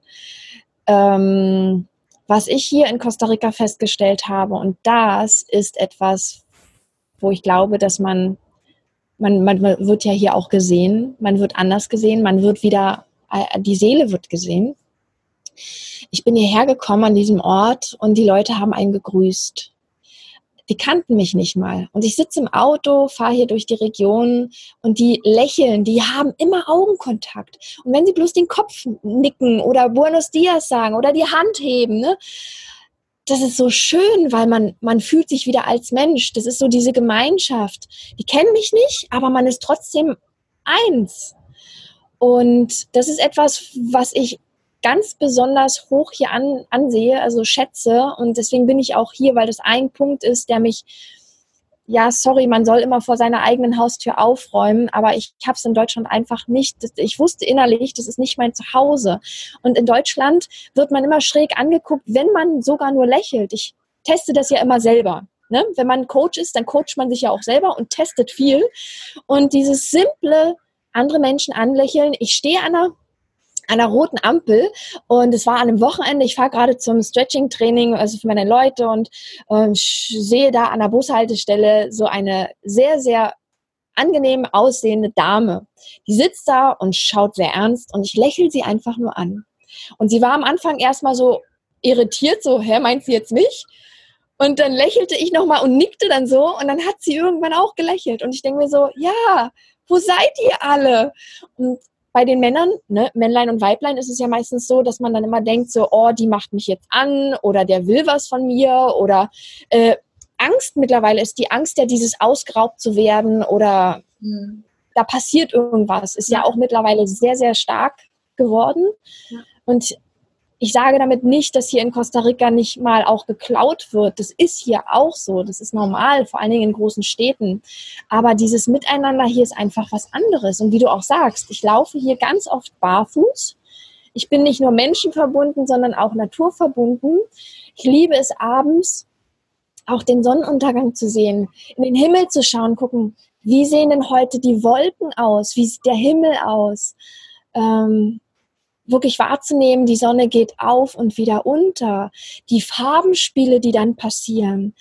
Speaker 2: Ähm... Was ich hier in Costa Rica festgestellt habe, und das ist etwas, wo ich glaube, dass man, man, man wird ja hier auch gesehen, man wird anders gesehen, man wird wieder, die Seele wird gesehen. Ich bin hierher gekommen an diesem Ort und die Leute haben einen gegrüßt. Die kannten mich nicht mal. Und ich sitze im Auto, fahre hier durch die Region und die lächeln, die haben immer Augenkontakt. Und wenn sie bloß den Kopf nicken oder Buenos Dias sagen oder die Hand heben, ne, das ist so schön, weil man, man fühlt sich wieder als Mensch. Das ist so diese Gemeinschaft. Die kennen mich nicht, aber man ist trotzdem eins. Und das ist etwas, was ich ganz besonders hoch hier an, ansehe, also schätze, und deswegen bin ich auch hier, weil das ein Punkt ist, der mich, ja, sorry, man soll immer vor seiner eigenen Haustür aufräumen, aber ich, ich habe es in Deutschland einfach nicht, ich wusste innerlich, das ist nicht mein Zuhause. Und in Deutschland wird man immer schräg angeguckt, wenn man sogar nur lächelt. Ich teste das ja immer selber. Ne? Wenn man Coach ist, dann coacht man sich ja auch selber und testet viel. Und dieses simple, andere Menschen anlächeln, ich stehe an einer einer roten Ampel und es war an einem Wochenende, ich fahre gerade zum Stretching-Training, also für meine Leute, und äh, sehe da an der Bushaltestelle so eine sehr, sehr angenehm aussehende Dame. Die sitzt da und schaut sehr ernst und ich lächle sie einfach nur an. Und sie war am Anfang erstmal so irritiert, so, hä, meint sie jetzt mich? Und dann lächelte ich nochmal und nickte dann so und dann hat sie irgendwann auch gelächelt und ich denke mir so, ja, wo seid ihr alle? Und bei den Männern, ne, Männlein und Weiblein, ist es ja meistens so, dass man dann immer denkt, so, oh, die macht mich jetzt an oder der will was von mir oder äh, Angst mittlerweile ist die Angst ja, dieses ausgeraubt zu werden oder mhm. da passiert irgendwas, ist ja. ja auch mittlerweile sehr, sehr stark geworden. Ja. Und ich sage damit nicht, dass hier in Costa Rica nicht mal auch geklaut wird. Das ist hier auch so. Das ist normal, vor allen Dingen in großen Städten. Aber dieses Miteinander hier ist einfach was anderes. Und wie du auch sagst, ich laufe hier ganz oft barfuß. Ich bin nicht nur menschenverbunden, sondern auch naturverbunden. Ich liebe es abends, auch den Sonnenuntergang zu sehen, in den Himmel zu schauen, gucken, wie sehen denn heute die Wolken aus? Wie sieht der Himmel aus? Ähm, wirklich wahrzunehmen, die Sonne geht auf und wieder unter, die Farbenspiele, die dann passieren,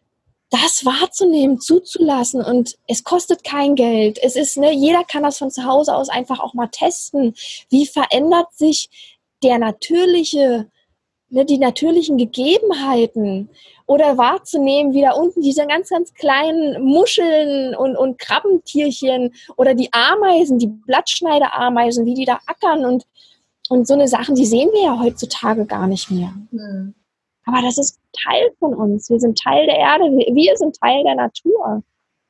Speaker 2: das wahrzunehmen, zuzulassen, und es kostet kein Geld. Es ist, ne, jeder kann das von zu Hause aus einfach auch mal testen. Wie verändert sich der natürliche, ne, die natürlichen Gegebenheiten, oder wahrzunehmen, wie da unten diese ganz, ganz kleinen Muscheln und, und Krabbentierchen oder die Ameisen, die Blattschneiderameisen, wie die da ackern und Und so eine Sachen, die sehen wir ja heutzutage gar nicht mehr. Mhm. Aber das ist Teil von uns. Wir sind Teil der Erde. Wir sind Teil der Natur.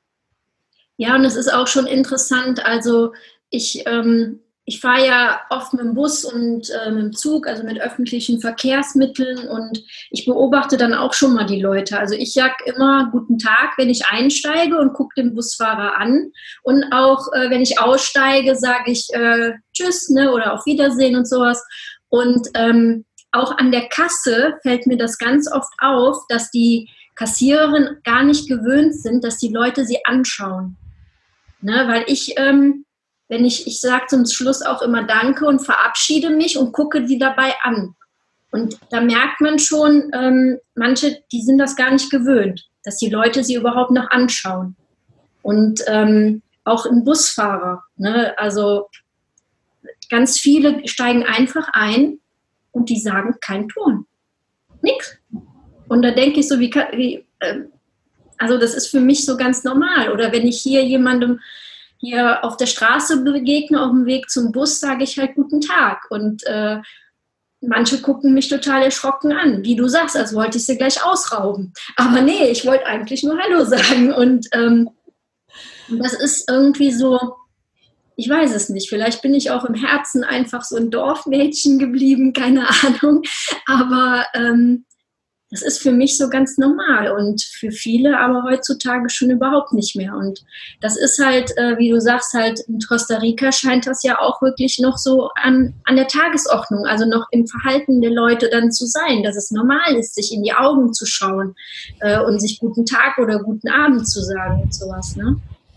Speaker 1: Ja, und es ist auch schon interessant. Also ich, ähm, ich fahre ja oft mit dem Bus und äh, mit dem Zug, also mit öffentlichen Verkehrsmitteln. Und ich beobachte dann auch schon mal die Leute. Also ich sage immer guten Tag, wenn ich einsteige und gucke den Busfahrer an. Und auch äh, wenn ich aussteige, sage ich äh, Tschüss, ne, oder auf Wiedersehen und sowas. Und ähm, auch an der Kasse fällt mir das ganz oft auf, dass die Kassiererinnen gar nicht gewöhnt sind, dass die Leute sie anschauen. Ne, weil ich, ähm, wenn ich, ich sage zum Schluss auch immer Danke und verabschiede mich und gucke die dabei an. Und da merkt man schon, ähm, manche, die sind das gar nicht gewöhnt, dass die Leute sie überhaupt noch anschauen. Und ähm, auch ein Busfahrer, ne, also ganz viele steigen einfach ein und die sagen kein Ton. Nix. Und da denke ich so, wie, wie äh, also das ist für mich so ganz normal. Oder wenn ich hier jemandem hier auf der Straße begegne, auf dem Weg zum Bus, sage ich halt guten Tag. Und äh, manche gucken mich total erschrocken an, wie du sagst, als wollte ich sie gleich ausrauben. Aber nee, ich wollte eigentlich nur Hallo sagen. Und ähm, das ist irgendwie so, ich weiß es nicht, vielleicht bin ich auch im Herzen einfach so ein Dorfmädchen geblieben, keine Ahnung. Aber ähm, das ist für mich so ganz normal und für viele aber heutzutage schon überhaupt nicht mehr. Und das ist halt, äh, wie du sagst, halt in Costa Rica scheint das ja auch wirklich noch so an, an der Tagesordnung, also noch im Verhalten der Leute dann zu sein, dass es normal ist, sich in die Augen zu schauen äh, und sich guten Tag oder guten Abend zu sagen und sowas, ne?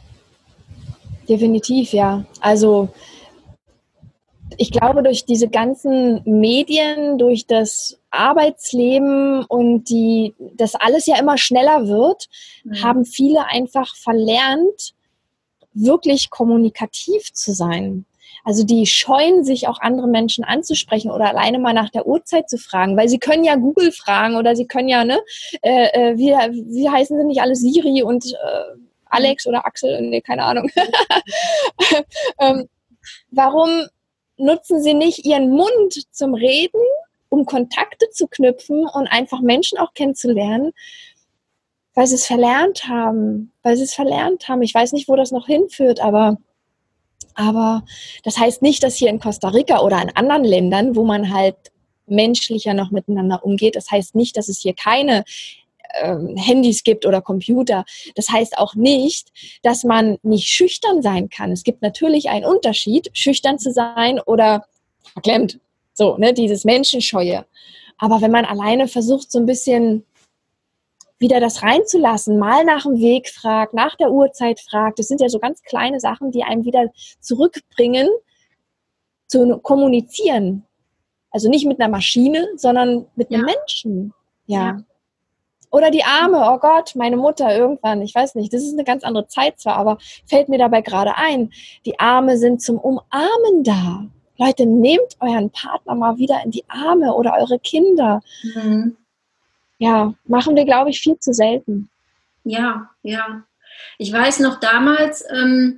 Speaker 2: Definitiv, ja. Also ich glaube, durch diese ganzen Medien, durch das Arbeitsleben und die, das alles ja immer schneller wird, mhm. haben viele einfach verlernt, wirklich kommunikativ zu sein. Also die scheuen sich auch andere Menschen anzusprechen oder alleine mal nach der Uhrzeit zu fragen, weil sie können ja Google fragen oder sie können ja, ne, äh, wie, wie heißen sie nicht alle, Siri und äh, Alex oder Axel, nee, keine Ahnung. ähm, warum nutzen sie nicht ihren Mund zum Reden, um Kontakte zu knüpfen und einfach Menschen auch kennenzulernen, weil sie es verlernt haben, weil sie es verlernt haben. Ich weiß nicht, wo das noch hinführt, aber, aber das heißt nicht, dass hier in Costa Rica oder in anderen Ländern, wo man halt menschlicher noch miteinander umgeht, das heißt nicht, dass es hier keine ähm, Handys gibt oder Computer. Das heißt auch nicht, dass man nicht schüchtern sein kann. Es gibt natürlich einen Unterschied, schüchtern zu sein oder verklemmt. So, ne, dieses Menschenscheue. Aber wenn man alleine versucht, so ein bisschen wieder das reinzulassen, mal nach dem Weg fragt, nach der Uhrzeit fragt, das sind ja so ganz kleine Sachen, die einem wieder zurückbringen, zu kommunizieren. Also nicht mit einer Maschine, sondern mit einem ja. Menschen. Ja. ja. Oder die Arme, oh Gott, meine Mutter irgendwann, ich weiß nicht, das ist eine ganz andere Zeit zwar, aber fällt mir dabei gerade ein, die Arme sind zum Umarmen da. Leute, nehmt euren Partner mal wieder in die Arme oder eure Kinder. Mhm. Ja, machen wir, glaube ich, viel zu selten.
Speaker 1: Ja, ja. Ich weiß noch damals, ähm,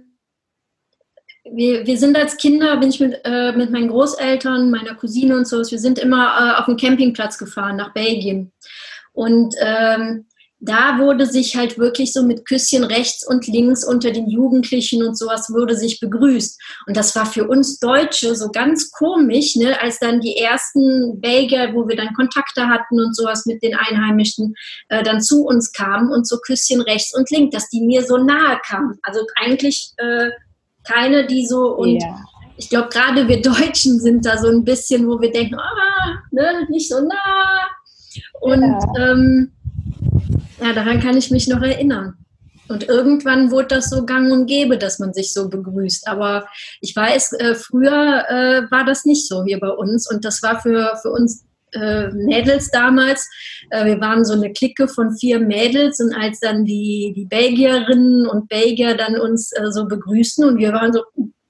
Speaker 1: wir, wir sind als Kinder, bin ich mit, äh, mit meinen Großeltern, meiner Cousine und so, wir sind immer äh, auf den Campingplatz gefahren nach Belgien. Und ähm, da wurde sich halt wirklich so mit Küsschen rechts und links unter den Jugendlichen und sowas wurde sich begrüßt. Und das war für uns Deutsche so ganz komisch, ne, als dann die ersten Belgier, wo wir dann Kontakte hatten und sowas mit den Einheimischen, äh, dann zu uns kamen und so Küsschen rechts und links, dass die mir so nahe kamen. Also eigentlich äh, keine, die so und yeah. Ich glaube, gerade wir Deutschen sind da so ein bisschen, wo wir denken, ah, ne, nicht so nah. Und ja. Ähm, ja, daran kann ich mich noch erinnern. Und irgendwann wurde das so gang und gäbe, dass man sich so begrüßt. Aber ich weiß, äh, früher äh, war das nicht so hier bei uns. Und das war für, für uns äh, Mädels damals, äh, wir waren so eine Clique von vier Mädels. Und als dann die, die Belgierinnen und Belgier dann uns äh, so begrüßten und wir waren so,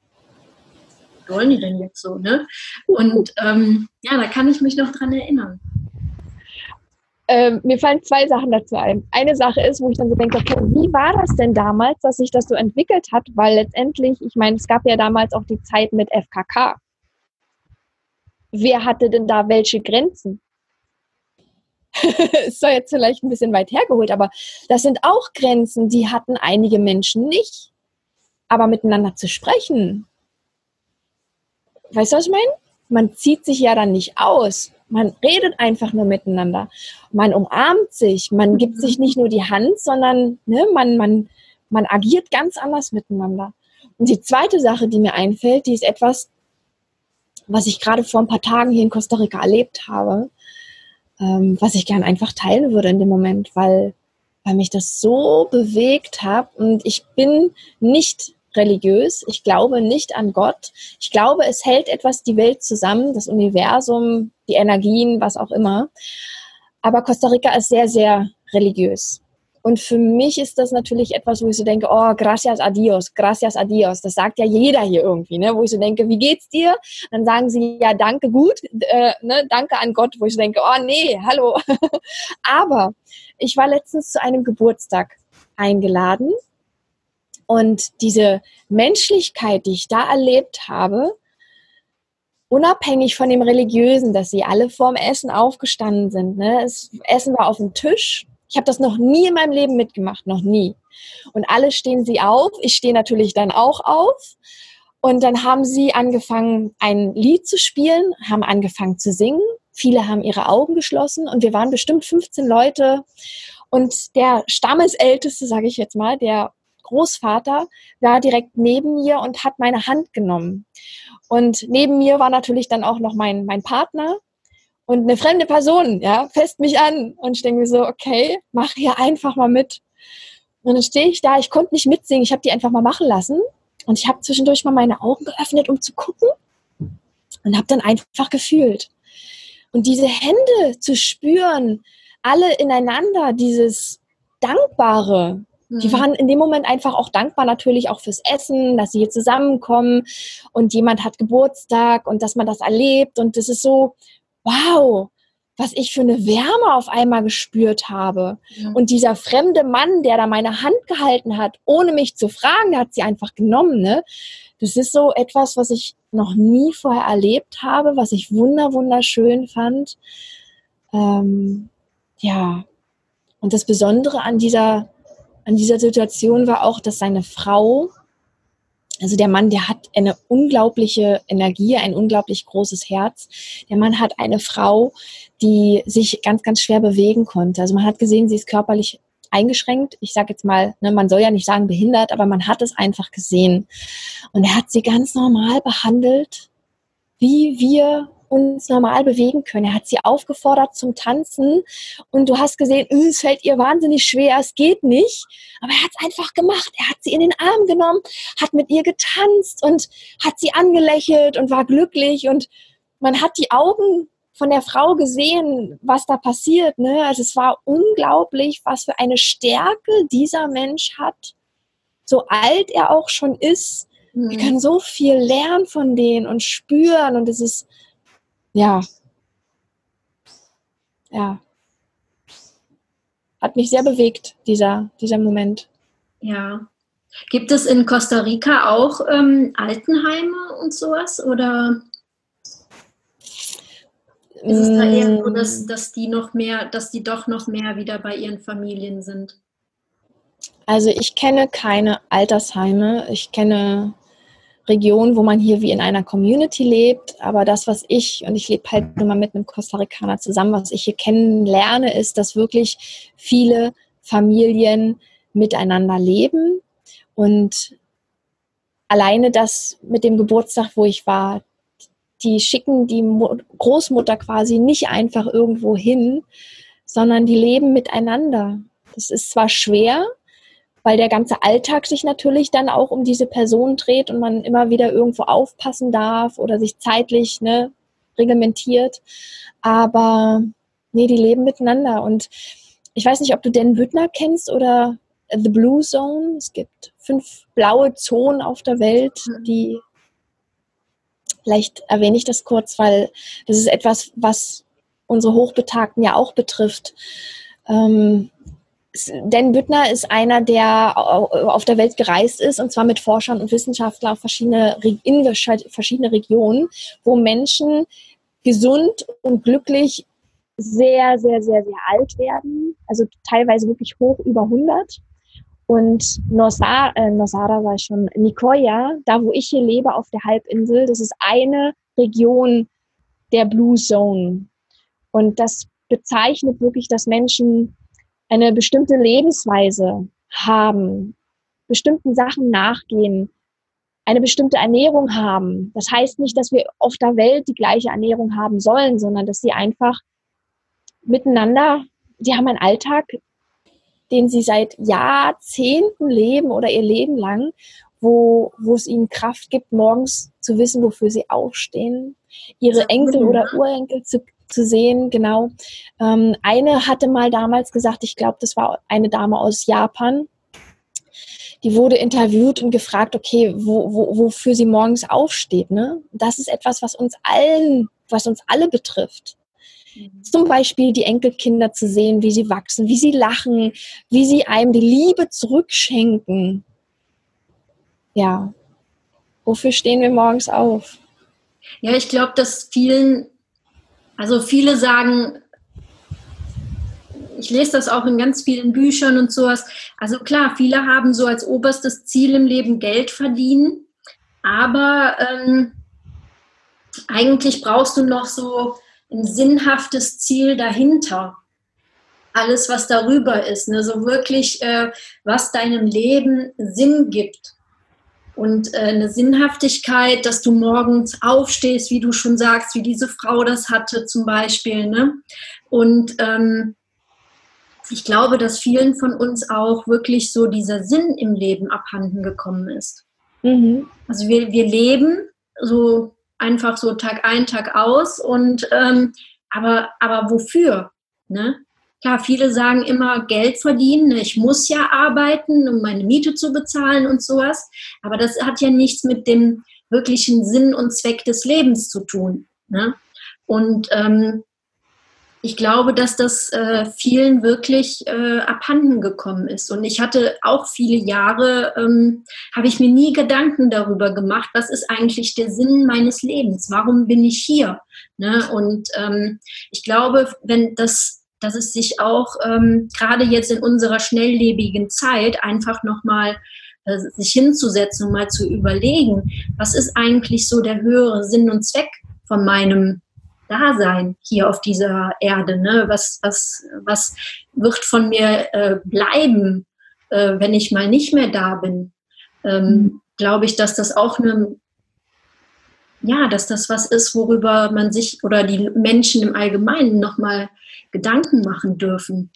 Speaker 1: was wollen die denn jetzt so, ne? Und ähm, ja, da kann ich mich noch dran erinnern.
Speaker 2: Ähm, mir fallen zwei Sachen dazu ein. Eine Sache ist, wo ich dann so denke, okay, wie war das denn damals, dass sich das so entwickelt hat? Weil letztendlich, ich meine, es gab ja damals auch die Zeit mit F K K. wer hatte denn da welche Grenzen? Ist zwar jetzt vielleicht ein bisschen weit hergeholt, aber das sind auch Grenzen, die hatten einige Menschen nicht. Aber miteinander zu sprechen, weißt du, was ich meine? Man zieht sich ja dann nicht aus. Man redet einfach nur miteinander. Man umarmt sich. Man gibt sich nicht nur die Hand, sondern ne, man, man, man agiert ganz anders miteinander. Und die zweite Sache, die mir einfällt, die ist etwas, was ich gerade vor ein paar Tagen hier in Costa Rica erlebt habe, ähm, was ich gern einfach teilen würde in dem Moment, weil, weil mich das so bewegt hat. Und ich bin nicht religiös, ich glaube nicht an Gott. Ich glaube, es hält etwas die Welt zusammen, das Universum, die Energien, was auch immer. Aber Costa Rica ist sehr, sehr religiös. Und für mich ist das natürlich etwas, wo ich so denke, oh, gracias a Dios, gracias a Dios. Das sagt ja jeder hier irgendwie, ne? Wo ich so denke, wie geht's dir? Dann sagen sie, ja, danke, gut, äh, ne? Danke an Gott, wo ich so denke, oh nee, hallo. Aber ich war letztens zu einem Geburtstag eingeladen und diese Menschlichkeit, die ich da erlebt habe, unabhängig von dem Religiösen, dass sie alle vorm Essen aufgestanden sind, ne? Das Essen war auf dem Tisch. Ich habe das noch nie in meinem Leben mitgemacht, noch nie. Und alle stehen sie auf, ich stehe natürlich dann auch auf. Und dann haben sie angefangen, ein Lied zu spielen, haben angefangen zu singen. Viele haben ihre Augen geschlossen und wir waren bestimmt fünfzehn Leute. Und der Stammesälteste, sage ich jetzt mal, der Großvater, war direkt neben mir und hat meine Hand genommen. Und neben mir war natürlich dann auch noch mein, mein Partner. Und eine fremde Person, ja, fasst mich an. Und ich denke mir so, okay, mach hier einfach mal mit. Und dann stehe ich da, ich konnte nicht mitsingen, ich habe die einfach mal machen lassen. Und ich habe zwischendurch mal meine Augen geöffnet, um zu gucken. Und habe dann einfach gefühlt. Und diese Hände zu spüren, alle ineinander, dieses Dankbare. Mhm. Die waren in dem Moment einfach auch dankbar, natürlich auch fürs Essen, dass sie hier zusammenkommen. Und jemand hat Geburtstag und dass man das erlebt. Und das ist so, wow, was ich für eine Wärme auf einmal gespürt habe. Ja. Und dieser fremde Mann, der da meine Hand gehalten hat, ohne mich zu fragen, der hat sie einfach genommen, ne? Das ist so etwas, was ich noch nie vorher erlebt habe, was ich wunder, wunderschön fand. Ähm, ja, und das Besondere an dieser, an dieser Situation war auch, dass seine Frau, also der Mann, der hat eine unglaubliche Energie, ein unglaublich großes Herz. Der Mann hat eine Frau, die sich ganz, ganz schwer bewegen konnte. Also man hat gesehen, sie ist körperlich eingeschränkt. Ich sage jetzt mal, ne, man soll ja nicht sagen behindert, aber man hat es einfach gesehen. Und er hat sie ganz normal behandelt, wie wir uns normal bewegen können. Er hat sie aufgefordert zum Tanzen und du hast gesehen, es fällt ihr wahnsinnig schwer, es geht nicht, aber er hat es einfach gemacht. Er hat sie in den Arm genommen, hat mit ihr getanzt und hat sie angelächelt und war glücklich und man hat die Augen von der Frau gesehen, was da passiert, ne? Also es war unglaublich, was für eine Stärke dieser Mensch hat, so alt er auch schon ist. Mhm. Wir können so viel lernen von denen und spüren und es ist Ja, ja, hat mich sehr bewegt, dieser, dieser Moment.
Speaker 1: Ja. Gibt es in Costa Rica auch ähm, Altenheime und sowas? Oder ist es da eher so, dass, dass die noch mehr, dass die doch noch mehr wieder bei ihren Familien sind?
Speaker 2: Also ich kenne keine Altersheime. Ich kenne Region, wo man hier wie in einer Community lebt, aber das, was ich, und ich lebe halt nur mal mit einem Costa Ricaner zusammen, was ich hier kennenlerne, ist, dass wirklich viele Familien miteinander leben und alleine das mit dem Geburtstag, wo ich war, die schicken die Großmutter quasi nicht einfach irgendwo hin, sondern die leben miteinander. Das ist zwar schwer, weil der ganze Alltag sich natürlich dann auch um diese Person dreht und man immer wieder irgendwo aufpassen darf oder sich zeitlich ne, reglementiert. Aber nee, die leben miteinander. Und ich weiß nicht, ob du Dan Büttner kennst oder The Blue Zone. Es gibt fünf blaue Zonen auf der Welt, die, vielleicht erwähne ich das kurz, weil das ist etwas, was unsere Hochbetagten ja auch betrifft. Ähm, Dan Büttner ist einer, der auf der Welt gereist ist, und zwar mit Forschern und Wissenschaftlern auf verschiedene, in verschiedene Regionen, wo Menschen gesund und glücklich sehr, sehr, sehr, sehr alt werden. Also teilweise wirklich hoch über hundert. Und Nosara, äh, Nosara war schon, Nicoya, da wo ich hier lebe auf der Halbinsel, das ist eine Region der Blue Zone. Und das bezeichnet wirklich, dass Menschen eine bestimmte Lebensweise haben, bestimmten Sachen nachgehen, eine bestimmte Ernährung haben. Das heißt nicht, dass wir auf der Welt die gleiche Ernährung haben sollen, sondern dass sie einfach miteinander, die haben einen Alltag, den sie seit Jahrzehnten leben oder ihr Leben lang, wo, wo es ihnen Kraft gibt, morgens zu wissen, wofür sie aufstehen, ihre Enkel oder Urenkel zu, zu sehen, genau. Ähm, eine hatte mal damals gesagt, ich glaube, das war eine Dame aus Japan, die wurde interviewt und gefragt, okay, wo, wo, wofür sie morgens aufsteht, ne? Das ist etwas, was uns allen, was uns alle betrifft. Zum Beispiel die Enkelkinder zu sehen, wie sie wachsen, wie sie lachen, wie sie einem die Liebe zurückschenken. Ja, wofür stehen wir morgens auf?
Speaker 1: Ja, ich glaube, dass vielen, also viele sagen, ich lese das auch in ganz vielen Büchern und sowas, also klar, viele haben so als oberstes Ziel im Leben Geld verdienen, aber ähm, eigentlich brauchst du noch so ein sinnhaftes Ziel dahinter. Alles, was darüber ist, ne? So wirklich, äh, was deinem Leben Sinn gibt. Und äh, eine Sinnhaftigkeit, dass du morgens aufstehst, wie du schon sagst, wie diese Frau das hatte zum Beispiel. Ne? Und ähm, ich glaube, dass vielen von uns auch wirklich so dieser Sinn im Leben abhanden gekommen ist. Mhm. Also wir, wir leben so einfach so Tag ein, Tag aus und ähm, aber, aber wofür? Ne? Klar, viele sagen immer Geld verdienen, ne? Ich muss ja arbeiten, um meine Miete zu bezahlen und sowas, aber das hat ja nichts mit dem wirklichen Sinn und Zweck des Lebens zu tun. Ne? Und ähm, ich glaube, dass das äh, vielen wirklich äh, abhanden gekommen ist. Und ich hatte auch viele Jahre, ähm, habe ich mir nie Gedanken darüber gemacht, was ist eigentlich der Sinn meines Lebens? Warum bin ich hier? Ne? Und ähm, ich glaube, wenn das, dass es sich auch ähm, gerade jetzt in unserer schnelllebigen Zeit einfach nochmal äh, sich hinzusetzen und mal zu überlegen, was ist eigentlich so der höhere Sinn und Zweck von meinem Dasein hier auf dieser Erde, ne? Was, was, was wird von mir äh, bleiben, äh, wenn ich mal nicht mehr da bin? Ähm, mhm. Glaube ich, dass das auch eine, ja, dass das was ist, worüber man sich oder die Menschen im Allgemeinen nochmal Gedanken machen dürfen.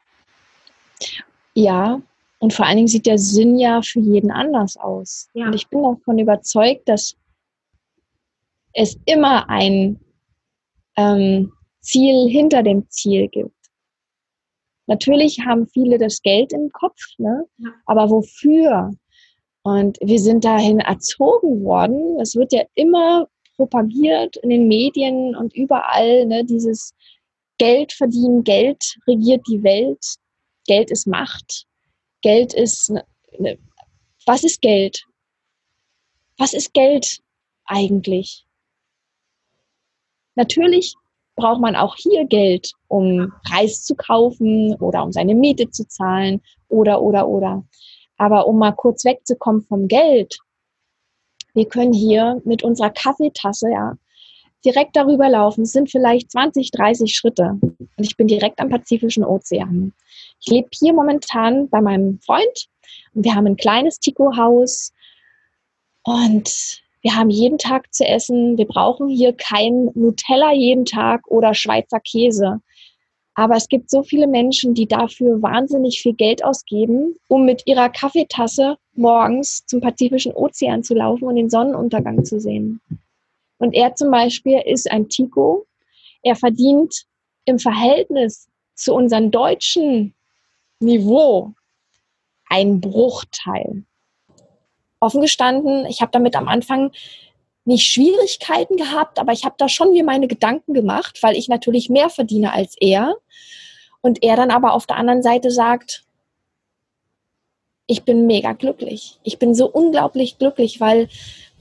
Speaker 2: Ja, und vor allen Dingen sieht der Sinn ja für jeden anders aus. Ja. Und ich bin davon überzeugt, dass es immer ein Ähm, Ziel hinter dem Ziel gibt. Natürlich haben viele das Geld im Kopf, ne? Ja. Aber wofür? Und wir sind dahin erzogen worden. Es wird ja immer propagiert in den Medien und überall, ne? Dieses Geld verdienen, Geld regiert die Welt, Geld ist Macht, Geld ist, ne, ne, was ist Geld? Was ist Geld eigentlich? Natürlich braucht man auch hier Geld, um Reis zu kaufen oder um seine Miete zu zahlen oder, oder, oder. Aber um mal kurz wegzukommen vom Geld, wir können hier mit unserer Kaffeetasse ja direkt darüber laufen. Es sind vielleicht zwanzig, dreißig Schritte und ich bin direkt am Pazifischen Ozean. Ich lebe hier momentan bei meinem Freund und wir haben ein kleines Tico-Haus und wir haben jeden Tag zu essen. Wir brauchen hier kein Nutella jeden Tag oder Schweizer Käse. Aber es gibt so viele Menschen, die dafür wahnsinnig viel Geld ausgeben, um mit ihrer Kaffeetasse morgens zum Pazifischen Ozean zu laufen und den Sonnenuntergang zu sehen. Und er zum Beispiel ist ein Tico. Er verdient im Verhältnis zu unserem deutschen Niveau einen Bruchteil. Offen gestanden, ich habe damit am Anfang nicht Schwierigkeiten gehabt, aber ich habe da schon mir meine Gedanken gemacht, weil ich natürlich mehr verdiene als er. Und er dann aber auf der anderen Seite sagt, ich bin mega glücklich. Ich bin so unglaublich glücklich, weil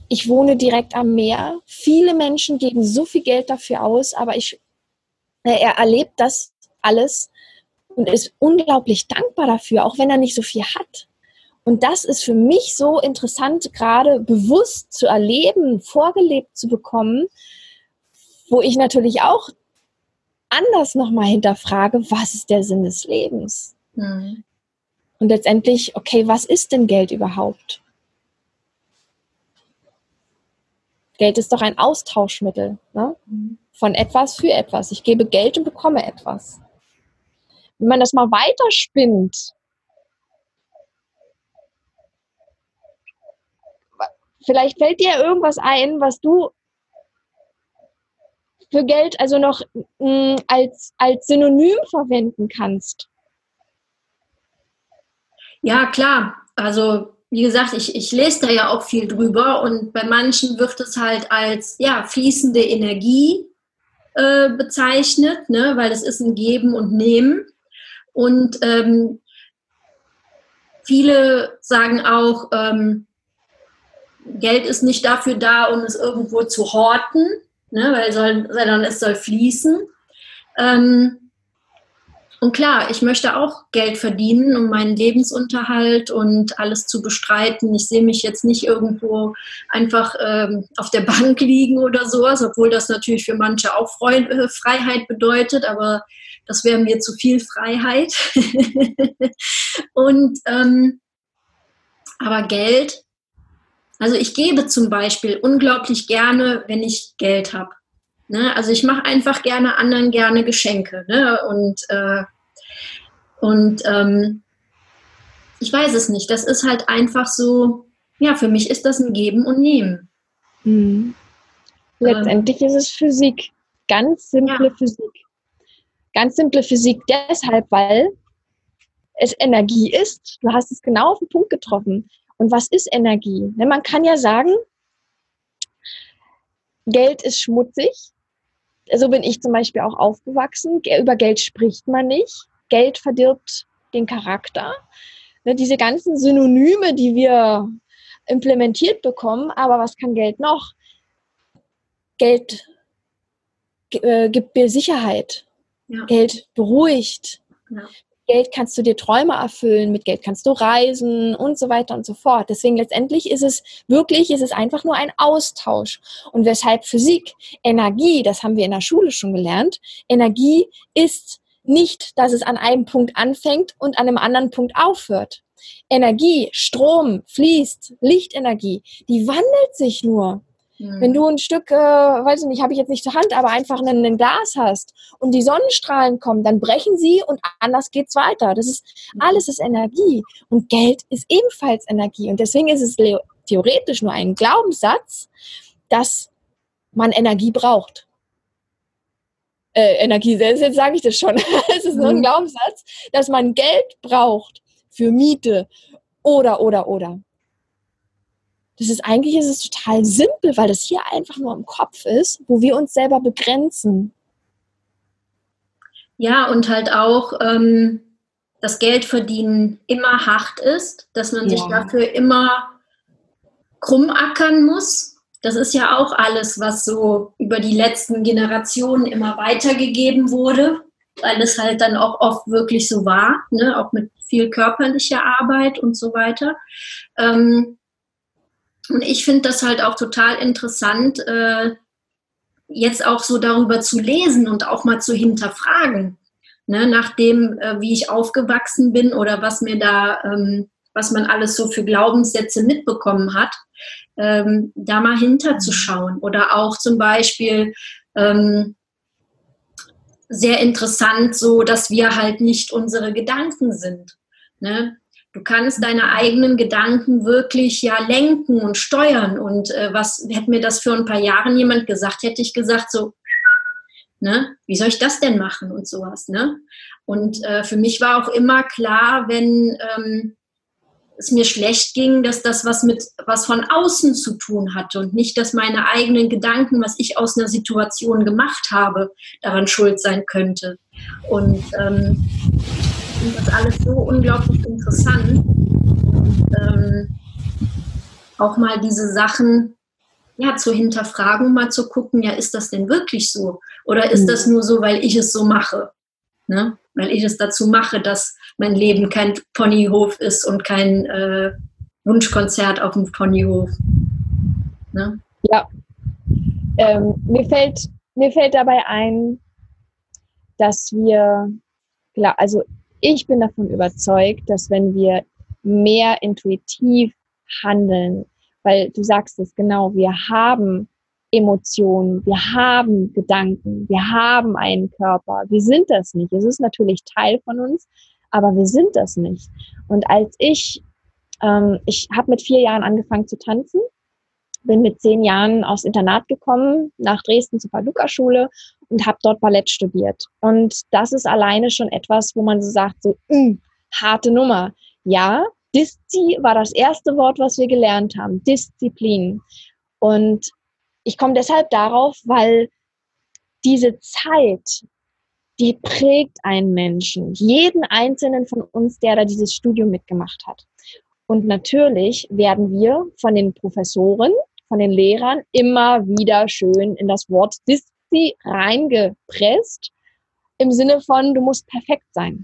Speaker 2: ich wohne direkt am Meer. Viele Menschen geben so viel Geld dafür aus, aber ich, er erlebt das alles und ist unglaublich dankbar dafür, auch wenn er nicht so viel hat. Und das ist für mich so interessant, gerade bewusst zu erleben, vorgelebt zu bekommen, wo ich natürlich auch anders nochmal hinterfrage, was ist der Sinn des Lebens? Mhm. Und letztendlich, okay, was ist denn Geld überhaupt? Geld ist doch ein Austauschmittel, ne? Mhm. Von etwas für etwas. Ich gebe Geld und bekomme etwas. Wenn man das mal weiterspinnt, vielleicht fällt dir irgendwas ein, was du für Geld also noch mh, als, als Synonym verwenden kannst.
Speaker 1: Ja, klar. Also wie gesagt, ich, ich lese da ja auch viel drüber und bei manchen wird es halt als ja, fließende Energie äh, bezeichnet, ne? Weil es ist ein Geben und Nehmen. Und ähm, viele sagen auch, ähm, Geld ist nicht dafür da, um es irgendwo zu horten, ne, weil soll, sondern es soll fließen. Ähm, und klar, ich möchte auch Geld verdienen, um meinen Lebensunterhalt und alles zu bestreiten. Ich sehe mich jetzt nicht irgendwo einfach ähm, auf der Bank liegen oder sowas, obwohl das natürlich für manche auch Freu- äh, Freiheit bedeutet, aber das wäre mir zu viel Freiheit. und ähm, aber Geld, also ich gebe zum Beispiel unglaublich gerne, wenn ich Geld habe. Ne? Also ich mache einfach gerne anderen gerne Geschenke. Ne? Und, äh, und ähm, ich weiß es nicht. Das ist halt einfach so, ja, für mich ist das ein Geben und Nehmen.
Speaker 2: Mhm. Letztendlich ähm, ist es Physik. Ganz simple ja. Physik. Ganz simple Physik deshalb, weil es Energie ist. Du hast es genau auf den Punkt getroffen. Und was ist Energie? Man kann ja sagen, Geld ist schmutzig. So bin ich zum Beispiel auch aufgewachsen. Über Geld spricht man nicht. Geld verdirbt den Charakter. Diese ganzen Synonyme, die wir implementiert bekommen. Aber was kann Geld noch? Geld äh, gibt mir Sicherheit. Ja. Geld beruhigt. Ja. Geld kannst du dir Träume erfüllen, mit Geld kannst du reisen und so weiter und so fort. Deswegen letztendlich ist es wirklich, ist es einfach nur ein Austausch. Und weshalb Physik, Energie, das haben wir in der Schule schon gelernt, Energie ist nicht, dass es an einem Punkt anfängt und an einem anderen Punkt aufhört. Energie, Strom, fließt, Lichtenergie, die wandelt sich nur. Wenn du ein Stück, äh, weiß ich nicht, habe ich jetzt nicht zur Hand, aber einfach ein, ein Glas hast und die Sonnenstrahlen kommen, dann brechen sie und anders geht's weiter. Das ist, alles ist Energie und Geld ist ebenfalls Energie und deswegen ist es le- theoretisch nur ein Glaubenssatz, dass man Energie braucht. Äh, Energie, jetzt sage ich das schon. Es ist nur ein Glaubenssatz, dass man Geld braucht für Miete oder, oder, oder. Das ist eigentlich ist es total simpel, weil das hier einfach nur im Kopf ist, wo wir uns selber begrenzen.
Speaker 1: Ja, und halt auch ähm, das Geldverdienen immer hart ist, dass man ja. sich dafür immer krumm ackern muss. Das ist ja auch alles, was so über die letzten Generationen immer weitergegeben wurde, weil es halt dann auch oft wirklich so war, ne? Auch mit viel körperlicher Arbeit und so weiter. Ähm, Und ich finde das halt auch total interessant, äh, jetzt auch so darüber zu lesen und auch mal zu hinterfragen, ne, nachdem, äh, wie ich aufgewachsen bin oder was mir da, ähm, was man alles so für Glaubenssätze mitbekommen hat, ähm, da mal hinterzuschauen. Oder auch zum Beispiel ähm, sehr interessant so, dass wir halt nicht unsere Gedanken sind, ne? Du kannst deine eigenen Gedanken wirklich ja lenken und steuern. Und äh, was hätte mir das vor ein paar Jahren jemand gesagt, hätte ich gesagt so, ne, wie soll ich das denn machen und sowas, ne? Und äh, für mich war auch immer klar, wenn ähm, es mir schlecht ging, dass das was mit was von außen zu tun hatte und nicht, dass meine eigenen Gedanken, was ich aus einer Situation gemacht habe, daran schuld sein könnte. Und ähm, ich finde das alles so unglaublich interessant. Und, ähm, auch mal diese Sachen ja, zu hinterfragen, mal zu gucken, ja, ist das denn wirklich so? Oder ist das nur so, weil ich es so mache? Ne? Weil ich es dazu mache, dass mein Leben kein Ponyhof ist und kein äh, Wunschkonzert auf dem Ponyhof. Ne?
Speaker 2: Ja, ähm, mir fällt, mir fällt dabei ein, dass wir, klar, also ich bin davon überzeugt, dass wenn wir mehr intuitiv handeln, weil du sagst es genau, wir haben Emotionen, wir haben Gedanken, wir haben einen Körper, wir sind das nicht. Es ist natürlich Teil von uns, aber wir sind das nicht. Und als ich, ähm, ich habe mit vier Jahren angefangen zu tanzen, bin mit zehn Jahren aufs Internat gekommen, nach Dresden zur Paducah-Schule und habe dort Ballett studiert. Und das ist alleine schon etwas, wo man so sagt, so mh, harte Nummer. Ja, Diszi war das erste Wort, was wir gelernt haben, Disziplin. Und ich komme deshalb darauf, weil diese Zeit, die prägt einen Menschen, jeden einzelnen von uns, der da dieses Studium mitgemacht hat. Und natürlich werden wir von den Professoren, von den Lehrern immer wieder schön in das Wort Diszi reingepresst, im Sinne von, du musst perfekt sein.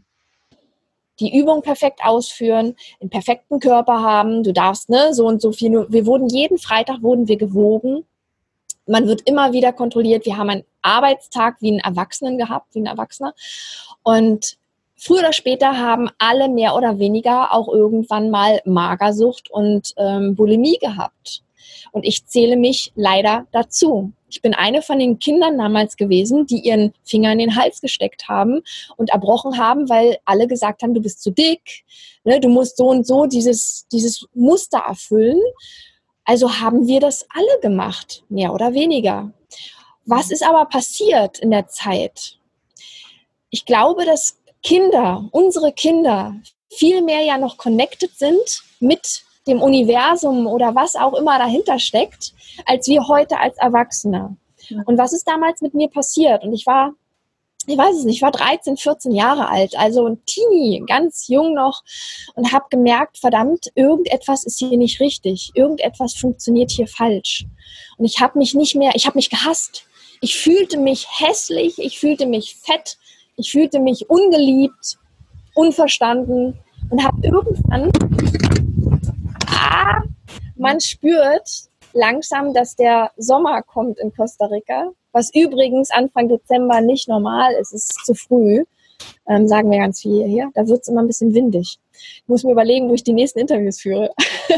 Speaker 2: Die Übung perfekt ausführen, einen perfekten Körper haben, du darfst ne, so und so viel, wir wurden jeden Freitag wurden wir gewogen, man wird immer wieder kontrolliert, wir haben einen Arbeitstag wie einen Erwachsenen gehabt, wie ein Erwachsener und früher oder später haben alle mehr oder weniger auch irgendwann mal Magersucht und ähm, Bulimie gehabt. Und ich zähle mich leider dazu. Ich bin eine von den Kindern damals gewesen, die ihren Finger in den Hals gesteckt haben und erbrochen haben, weil alle gesagt haben, du bist zu dick, ne, du musst so und so dieses, dieses Muster erfüllen. Also haben wir das alle gemacht, mehr oder weniger. Was ist aber passiert in der Zeit? Ich glaube, dass Kinder, unsere Kinder, viel mehr ja noch connected sind mit dem Universum oder was auch immer dahinter steckt, als wir heute als Erwachsene. Und was ist damals mit mir passiert? Und ich war, ich weiß es nicht, ich war dreizehn, vierzehn Jahre alt, also ein Teenie, ganz jung noch und habe gemerkt, verdammt, irgendetwas ist hier nicht richtig, irgendetwas funktioniert hier falsch. Und ich habe mich nicht mehr, ich habe mich gehasst. Ich fühlte mich hässlich, ich fühlte mich fett, ich fühlte mich ungeliebt, unverstanden und habe irgendwann, ah, man spürt langsam, dass der Sommer kommt in Costa Rica, was übrigens Anfang Dezember nicht normal ist, es ist zu früh, ähm, sagen wir ganz viel hier, da wird es immer ein bisschen windig. Ich muss mir überlegen, wo ich die nächsten Interviews führe.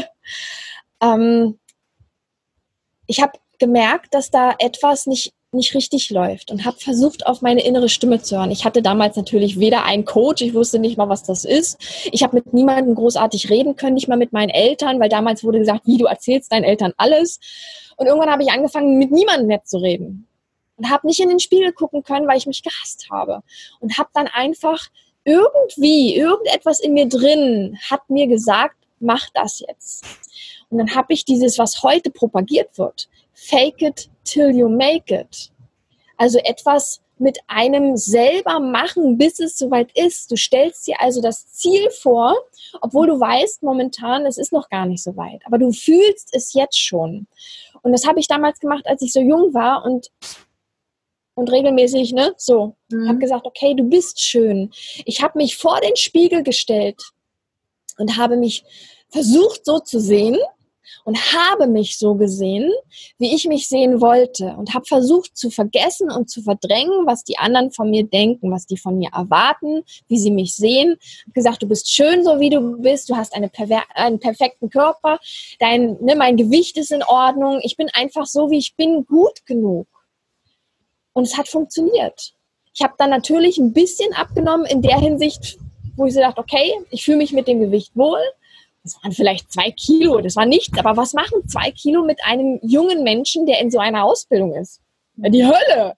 Speaker 2: ähm, ich habe gemerkt, dass da etwas nicht nicht richtig läuft und habe versucht, auf meine innere Stimme zu hören. Ich hatte damals natürlich weder einen Coach, ich wusste nicht mal, was das ist. Ich habe mit niemandem großartig reden können, nicht mal mit meinen Eltern, weil damals wurde gesagt, wie, du erzählst deinen Eltern alles. Und irgendwann habe ich angefangen, mit niemandem mehr zu reden und habe nicht in den Spiegel gucken können, weil ich mich gehasst habe. Und habe dann einfach irgendwie, irgendetwas in mir drin hat mir gesagt, mach das jetzt. Und dann habe ich dieses, was heute propagiert wird, fake it till you make it. Also etwas mit einem selber machen, bis es soweit ist. Du stellst dir also das Ziel vor, obwohl du weißt momentan, es ist noch gar nicht so weit. Aber du fühlst es jetzt schon. Und das habe ich damals gemacht, als ich so jung war und und regelmäßig, ne, so. Mhm. Habe gesagt, okay, du bist schön. Ich habe mich vor den Spiegel gestellt und habe mich versucht so zu sehen, und habe mich so gesehen, wie ich mich sehen wollte und habe versucht zu vergessen und zu verdrängen, was die anderen von mir denken, was die von mir erwarten, wie sie mich sehen. Ich habe gesagt, du bist schön, so wie du bist, du hast eine perver- einen perfekten Körper, dein, ne, mein Gewicht ist in Ordnung, ich bin einfach so, wie ich bin, gut genug. Und es hat funktioniert. Ich habe dann natürlich ein bisschen abgenommen in der Hinsicht, wo ich so dachte, okay, ich fühle mich mit dem Gewicht wohl. Das waren vielleicht zwei Kilo, das war nichts. Aber was machen zwei Kilo mit einem jungen Menschen, der in so einer Ausbildung ist? Ja, die Hölle!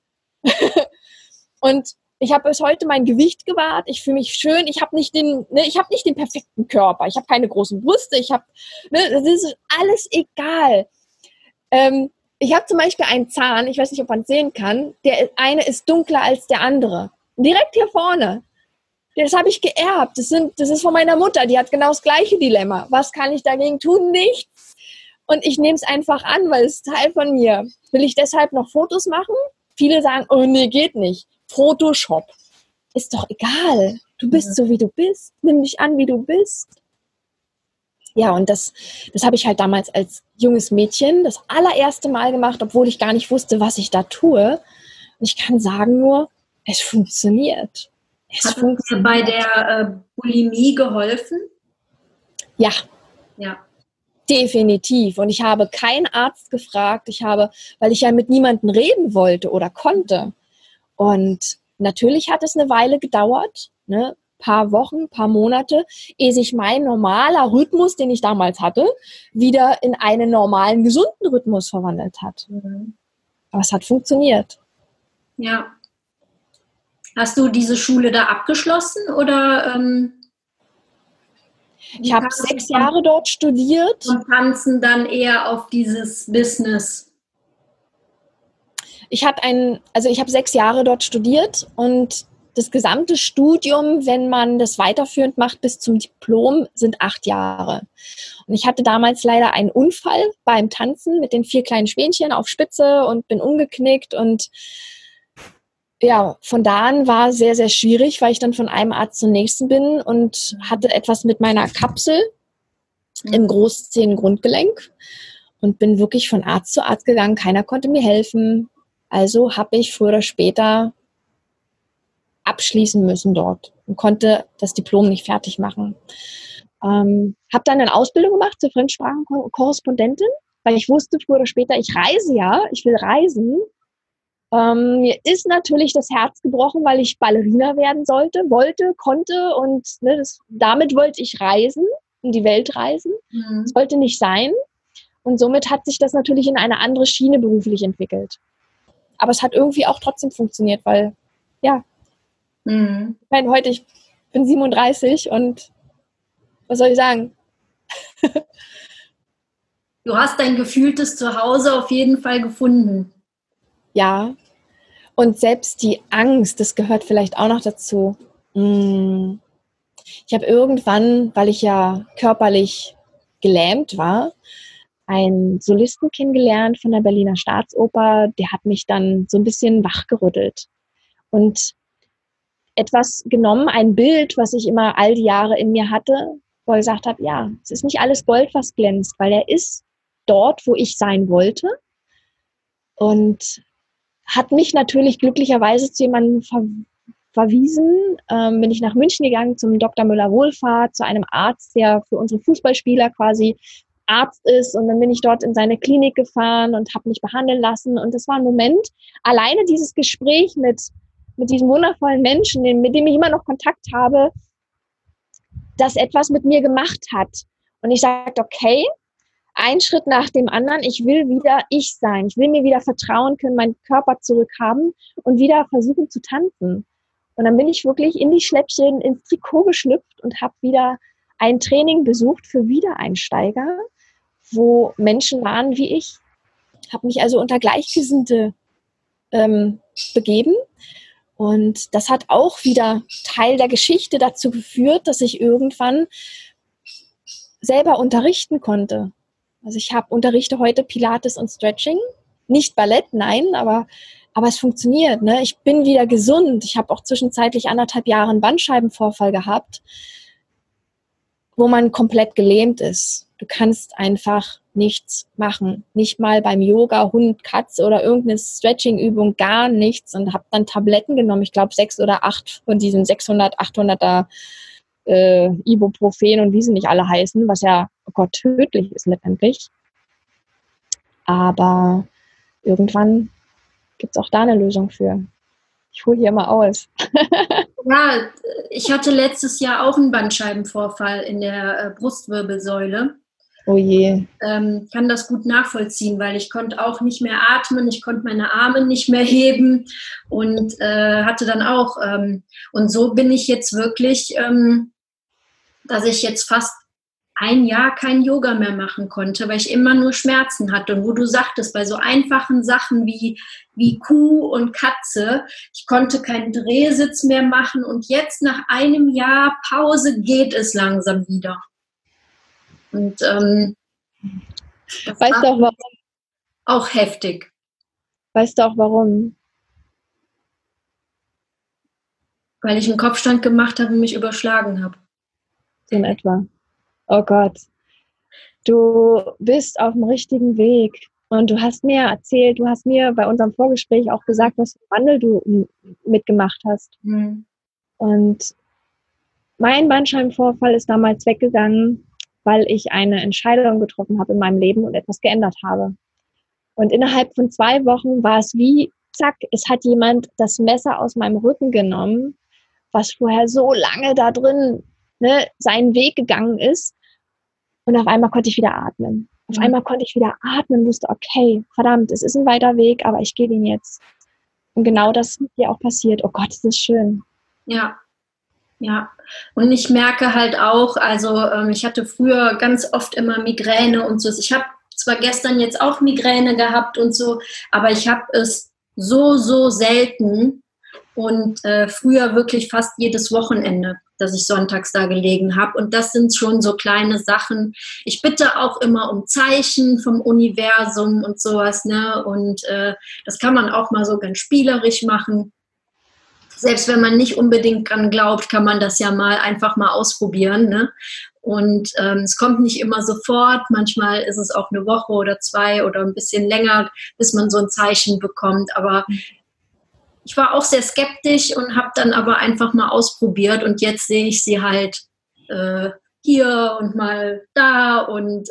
Speaker 2: Und ich habe bis heute mein Gewicht gewahrt. Ich fühle mich schön. Ich habe nicht den, ne, ich habe nicht den perfekten Körper. Ich habe keine großen Brüste. Ich habe, ne, das ist alles egal. Ähm, ich habe zum Beispiel einen Zahn. Ich weiß nicht, ob man es sehen kann. Der eine ist dunkler als der andere. Direkt hier vorne. Das habe ich geerbt. Das, sind, das ist von meiner Mutter. Die hat genau das gleiche Dilemma. Was kann ich dagegen tun? Nichts. Und ich nehme es einfach an, weil es ist Teil von mir. Will ich deshalb noch Fotos machen? Viele sagen, oh nee, geht nicht. Photoshop. Ist doch egal. Du bist so, wie du bist. Nimm dich an, wie du bist. Ja, und das, das habe ich halt damals als junges Mädchen das allererste Mal gemacht, obwohl ich gar nicht wusste, was ich da tue. Und ich kann sagen nur, es funktioniert. Es
Speaker 1: Hat
Speaker 2: funktioniert.
Speaker 1: dir bei der äh, Bulimie geholfen?
Speaker 2: Ja.
Speaker 1: Ja.
Speaker 2: Definitiv. Und ich habe keinen Arzt gefragt. Ich habe, weil ich ja mit niemandem reden wollte oder konnte. Und natürlich hat es eine Weile gedauert, ne? Paar Wochen, paar Monate, ehe sich mein normaler Rhythmus, den ich damals hatte, wieder in einen normalen, gesunden Rhythmus verwandelt hat.
Speaker 1: Mhm.
Speaker 2: Aber es hat funktioniert.
Speaker 1: Ja. Hast du diese Schule da abgeschlossen oder? Ähm,
Speaker 2: ich habe sechs Jahre dort studiert.
Speaker 1: Und tanzen dann eher auf dieses Business?
Speaker 2: Ich habe ein, also ich habe sechs Jahre dort studiert und das gesamte Studium, wenn man das weiterführend macht bis zum Diplom, sind acht Jahre. Und ich hatte damals leider einen Unfall beim Tanzen mit den vier kleinen Schwänchen auf Spitze und bin umgeknickt. Und ja, von da an war sehr, sehr schwierig, weil ich dann von einem Arzt zum nächsten bin und hatte etwas mit meiner Kapsel mhm. im Großzehengrundgelenk und bin wirklich von Arzt zu Arzt gegangen. Keiner konnte mir helfen. Also habe ich früher oder später abschließen müssen dort und konnte das Diplom nicht fertig machen. Ähm, habe dann eine Ausbildung gemacht zur Fremdsprachenkorrespondentin, weil ich wusste früher oder später, ich reise ja, ich will reisen. Ähm, mir ist natürlich das Herz gebrochen, weil ich Ballerina werden sollte, wollte, konnte und ne, das, damit wollte ich reisen, in die Welt reisen. Mhm. Das wollte nicht sein und somit hat sich das natürlich in eine andere Schiene beruflich entwickelt. Aber es hat irgendwie auch trotzdem funktioniert, weil, ja, mhm. ich meine, heute, ich bin siebenunddreißig und was soll ich sagen?
Speaker 1: Du hast dein gefühltes Zuhause auf jeden Fall gefunden.
Speaker 2: Ja, und selbst die Angst, das gehört vielleicht auch noch dazu. Ich habe irgendwann, weil ich ja körperlich gelähmt war, einen Solisten kennengelernt von der Berliner Staatsoper. Der hat mich dann so ein bisschen wachgerüttelt und etwas genommen, ein Bild, was ich immer all die Jahre in mir hatte, wo ich gesagt habe, ja, es ist nicht alles Gold, was glänzt, weil er ist dort, wo ich sein wollte und hat mich natürlich glücklicherweise zu jemandem ver- verwiesen. Ähm, bin ich nach München gegangen zum Doktor Müller-Wohlfahrt, zu einem Arzt, der für unsere Fußballspieler quasi Arzt ist und dann bin ich dort in seine Klinik gefahren und habe mich behandeln lassen und das war ein Moment, alleine dieses Gespräch mit, mit diesem wundervollen Menschen, mit dem ich immer noch Kontakt habe, das etwas mit mir gemacht hat. Und ich sagte, okay, ein Schritt nach dem anderen, ich will wieder ich sein, ich will mir wieder vertrauen können, meinen Körper zurückhaben und wieder versuchen zu tanzen. Und dann bin ich wirklich in die Schläppchen, ins Trikot geschlüpft und habe wieder ein Training besucht für Wiedereinsteiger, wo Menschen waren wie ich. Habe mich also unter Gleichgesinnte ähm, begeben. Und das hat auch wieder Teil der Geschichte dazu geführt, dass ich irgendwann selber unterrichten konnte. Also ich habe unterrichte heute Pilates und Stretching. Nicht Ballett, nein, aber, aber es funktioniert. Ne? Ich bin wieder gesund. Ich habe auch zwischenzeitlich anderthalb Jahre einen Bandscheibenvorfall gehabt, wo man komplett gelähmt ist. Du kannst einfach nichts machen. Nicht mal beim Yoga, Hund, Katze oder irgendeine Stretching-Übung, gar nichts. Und habe dann Tabletten genommen, ich glaube sechs oder acht von diesen sechshundert, achthunderter äh, Ibuprofen und wie sie nicht alle heißen, was ja, oh Gott, tödlich ist letztendlich. Aber irgendwann gibt es auch da eine Lösung für. Ich hole hier mal aus.
Speaker 1: Ja, ich hatte letztes Jahr auch einen Bandscheibenvorfall in der äh, Brustwirbelsäule.
Speaker 2: Oh je.
Speaker 1: Ähm, kann das gut nachvollziehen, weil ich konnte auch nicht mehr atmen, ich konnte meine Arme nicht mehr heben und äh, hatte dann auch, ähm, und so bin ich jetzt wirklich, ähm, dass ich jetzt fast ein Jahr kein Yoga mehr machen konnte, weil ich immer nur Schmerzen hatte. Und wo du sagtest, bei so einfachen Sachen wie, wie Kuh und Katze, ich konnte keinen Drehsitz mehr machen und jetzt nach einem Jahr Pause geht es langsam wieder. Und ähm, Das
Speaker 2: Weißt du auch warum?
Speaker 1: Auch heftig.
Speaker 2: Weißt du auch warum?
Speaker 1: Weil ich einen Kopfstand gemacht habe und mich überschlagen habe.
Speaker 2: So in etwa. Oh Gott. Du bist auf dem richtigen Weg. Und du hast mir erzählt, du hast mir bei unserem Vorgespräch auch gesagt, was für einen Wandel du mitgemacht hast.
Speaker 1: Mhm.
Speaker 2: Und mein Bandscheibenvorfall ist damals weggegangen, weil ich eine Entscheidung getroffen habe in meinem Leben und etwas geändert habe. Und innerhalb von zwei Wochen war es wie, zack, es hat jemand das Messer aus meinem Rücken genommen, was vorher so lange da drin, ne, seinen Weg gegangen ist. Und auf einmal konnte ich wieder atmen. Auf
Speaker 1: Mhm.
Speaker 2: einmal konnte ich wieder atmen, wusste, okay, verdammt, es ist ein weiter Weg, aber ich gehe den jetzt. Und genau das ist hier auch passiert. Oh Gott, das ist schön.
Speaker 1: Ja, ja. Und ich merke halt auch, also ähm, ich hatte früher ganz oft immer Migräne und so. Ich habe zwar gestern jetzt auch Migräne gehabt und so, aber ich habe es so, so selten und äh, früher wirklich fast jedes Wochenende, dass ich sonntags da gelegen habe. Und das sind schon so kleine Sachen. Ich bitte auch immer um Zeichen vom Universum und sowas, ne? Und äh, das kann man auch mal so ganz spielerisch machen. Selbst wenn man nicht unbedingt dran glaubt, kann man das ja mal einfach mal ausprobieren, ne? Und ähm, es kommt nicht immer sofort. Manchmal ist es auch eine Woche oder zwei oder ein bisschen länger, bis man so ein Zeichen bekommt. Aber ich war auch sehr skeptisch und habe dann aber einfach mal ausprobiert. Und jetzt sehe ich sie halt äh, hier und mal da. Und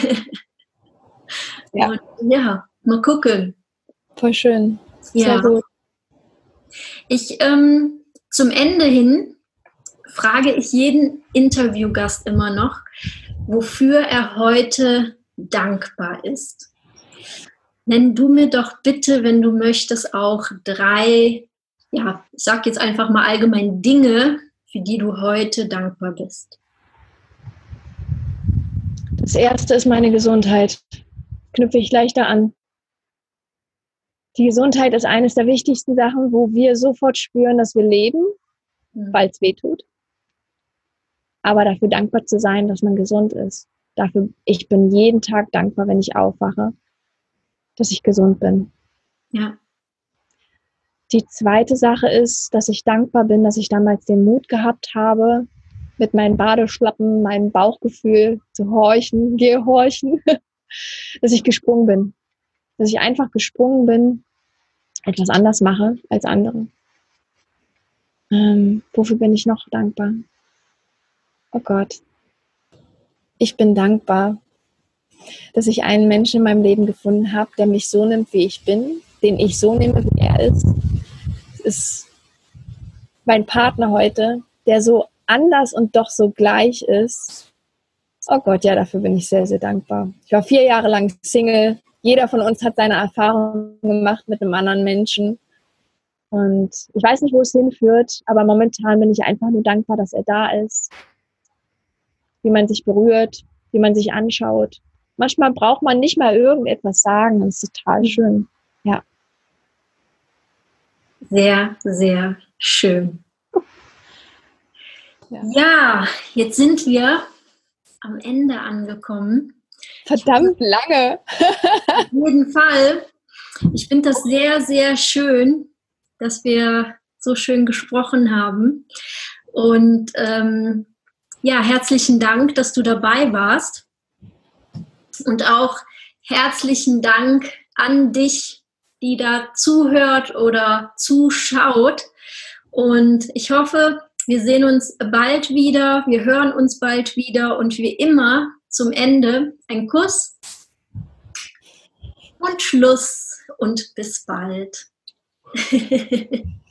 Speaker 2: Ja.
Speaker 1: und ja, mal gucken.
Speaker 2: Voll schön. Sehr
Speaker 1: Ja.
Speaker 2: gut.
Speaker 1: Ich ähm, zum Ende hin frage ich jeden Interviewgast immer noch, wofür er heute dankbar ist. Nenn du mir doch bitte, wenn du möchtest, auch drei, ja, ich sag jetzt einfach mal allgemein Dinge, für die du heute dankbar bist.
Speaker 2: Das erste ist meine Gesundheit. Knüpfe ich leichter an. Die Gesundheit ist eines der wichtigsten Sachen, wo wir sofort spüren, dass wir leben, mhm. weil es weh tut. Aber dafür dankbar zu sein, dass man gesund ist. Dafür, ich bin jeden Tag dankbar, wenn ich aufwache, dass ich gesund bin.
Speaker 1: Ja.
Speaker 2: Die zweite Sache ist, dass ich dankbar bin, dass ich damals den Mut gehabt habe, mit meinen Badeschlappen, meinem Bauchgefühl zu horchen, gehorchen, dass ich gesprungen bin. Dass ich einfach gesprungen bin, etwas anders mache als andere. Ähm, wofür bin ich noch dankbar? Oh Gott. Ich bin dankbar, dass ich einen Menschen in meinem Leben gefunden habe, der mich so nimmt, wie ich bin, den ich so nehme, wie er ist. Es ist mein Partner heute, der so anders und doch so gleich ist. Oh Gott, ja, dafür bin ich sehr, sehr dankbar. Ich war vier Jahre lang Single. Jeder von uns hat seine Erfahrungen gemacht mit einem anderen Menschen. Und ich weiß nicht, wo es hinführt, aber momentan bin ich einfach nur dankbar, dass er da ist. Wie man sich berührt, wie man sich anschaut. Manchmal braucht man nicht mal irgendetwas sagen. Das ist total schön. Ja.
Speaker 1: Sehr, sehr schön. Ja, ja, jetzt sind wir am Ende angekommen.
Speaker 2: Verdammt lange.
Speaker 1: Auf jeden Fall. Ich finde das sehr, sehr schön, dass wir so schön gesprochen haben. Und ähm, ja, herzlichen Dank, dass du dabei warst. Und auch herzlichen Dank an dich, die da zuhört oder zuschaut. Und ich hoffe, wir sehen uns bald wieder, wir hören uns bald wieder und wie immer zum Ende ein Kuss und Schluss und bis bald.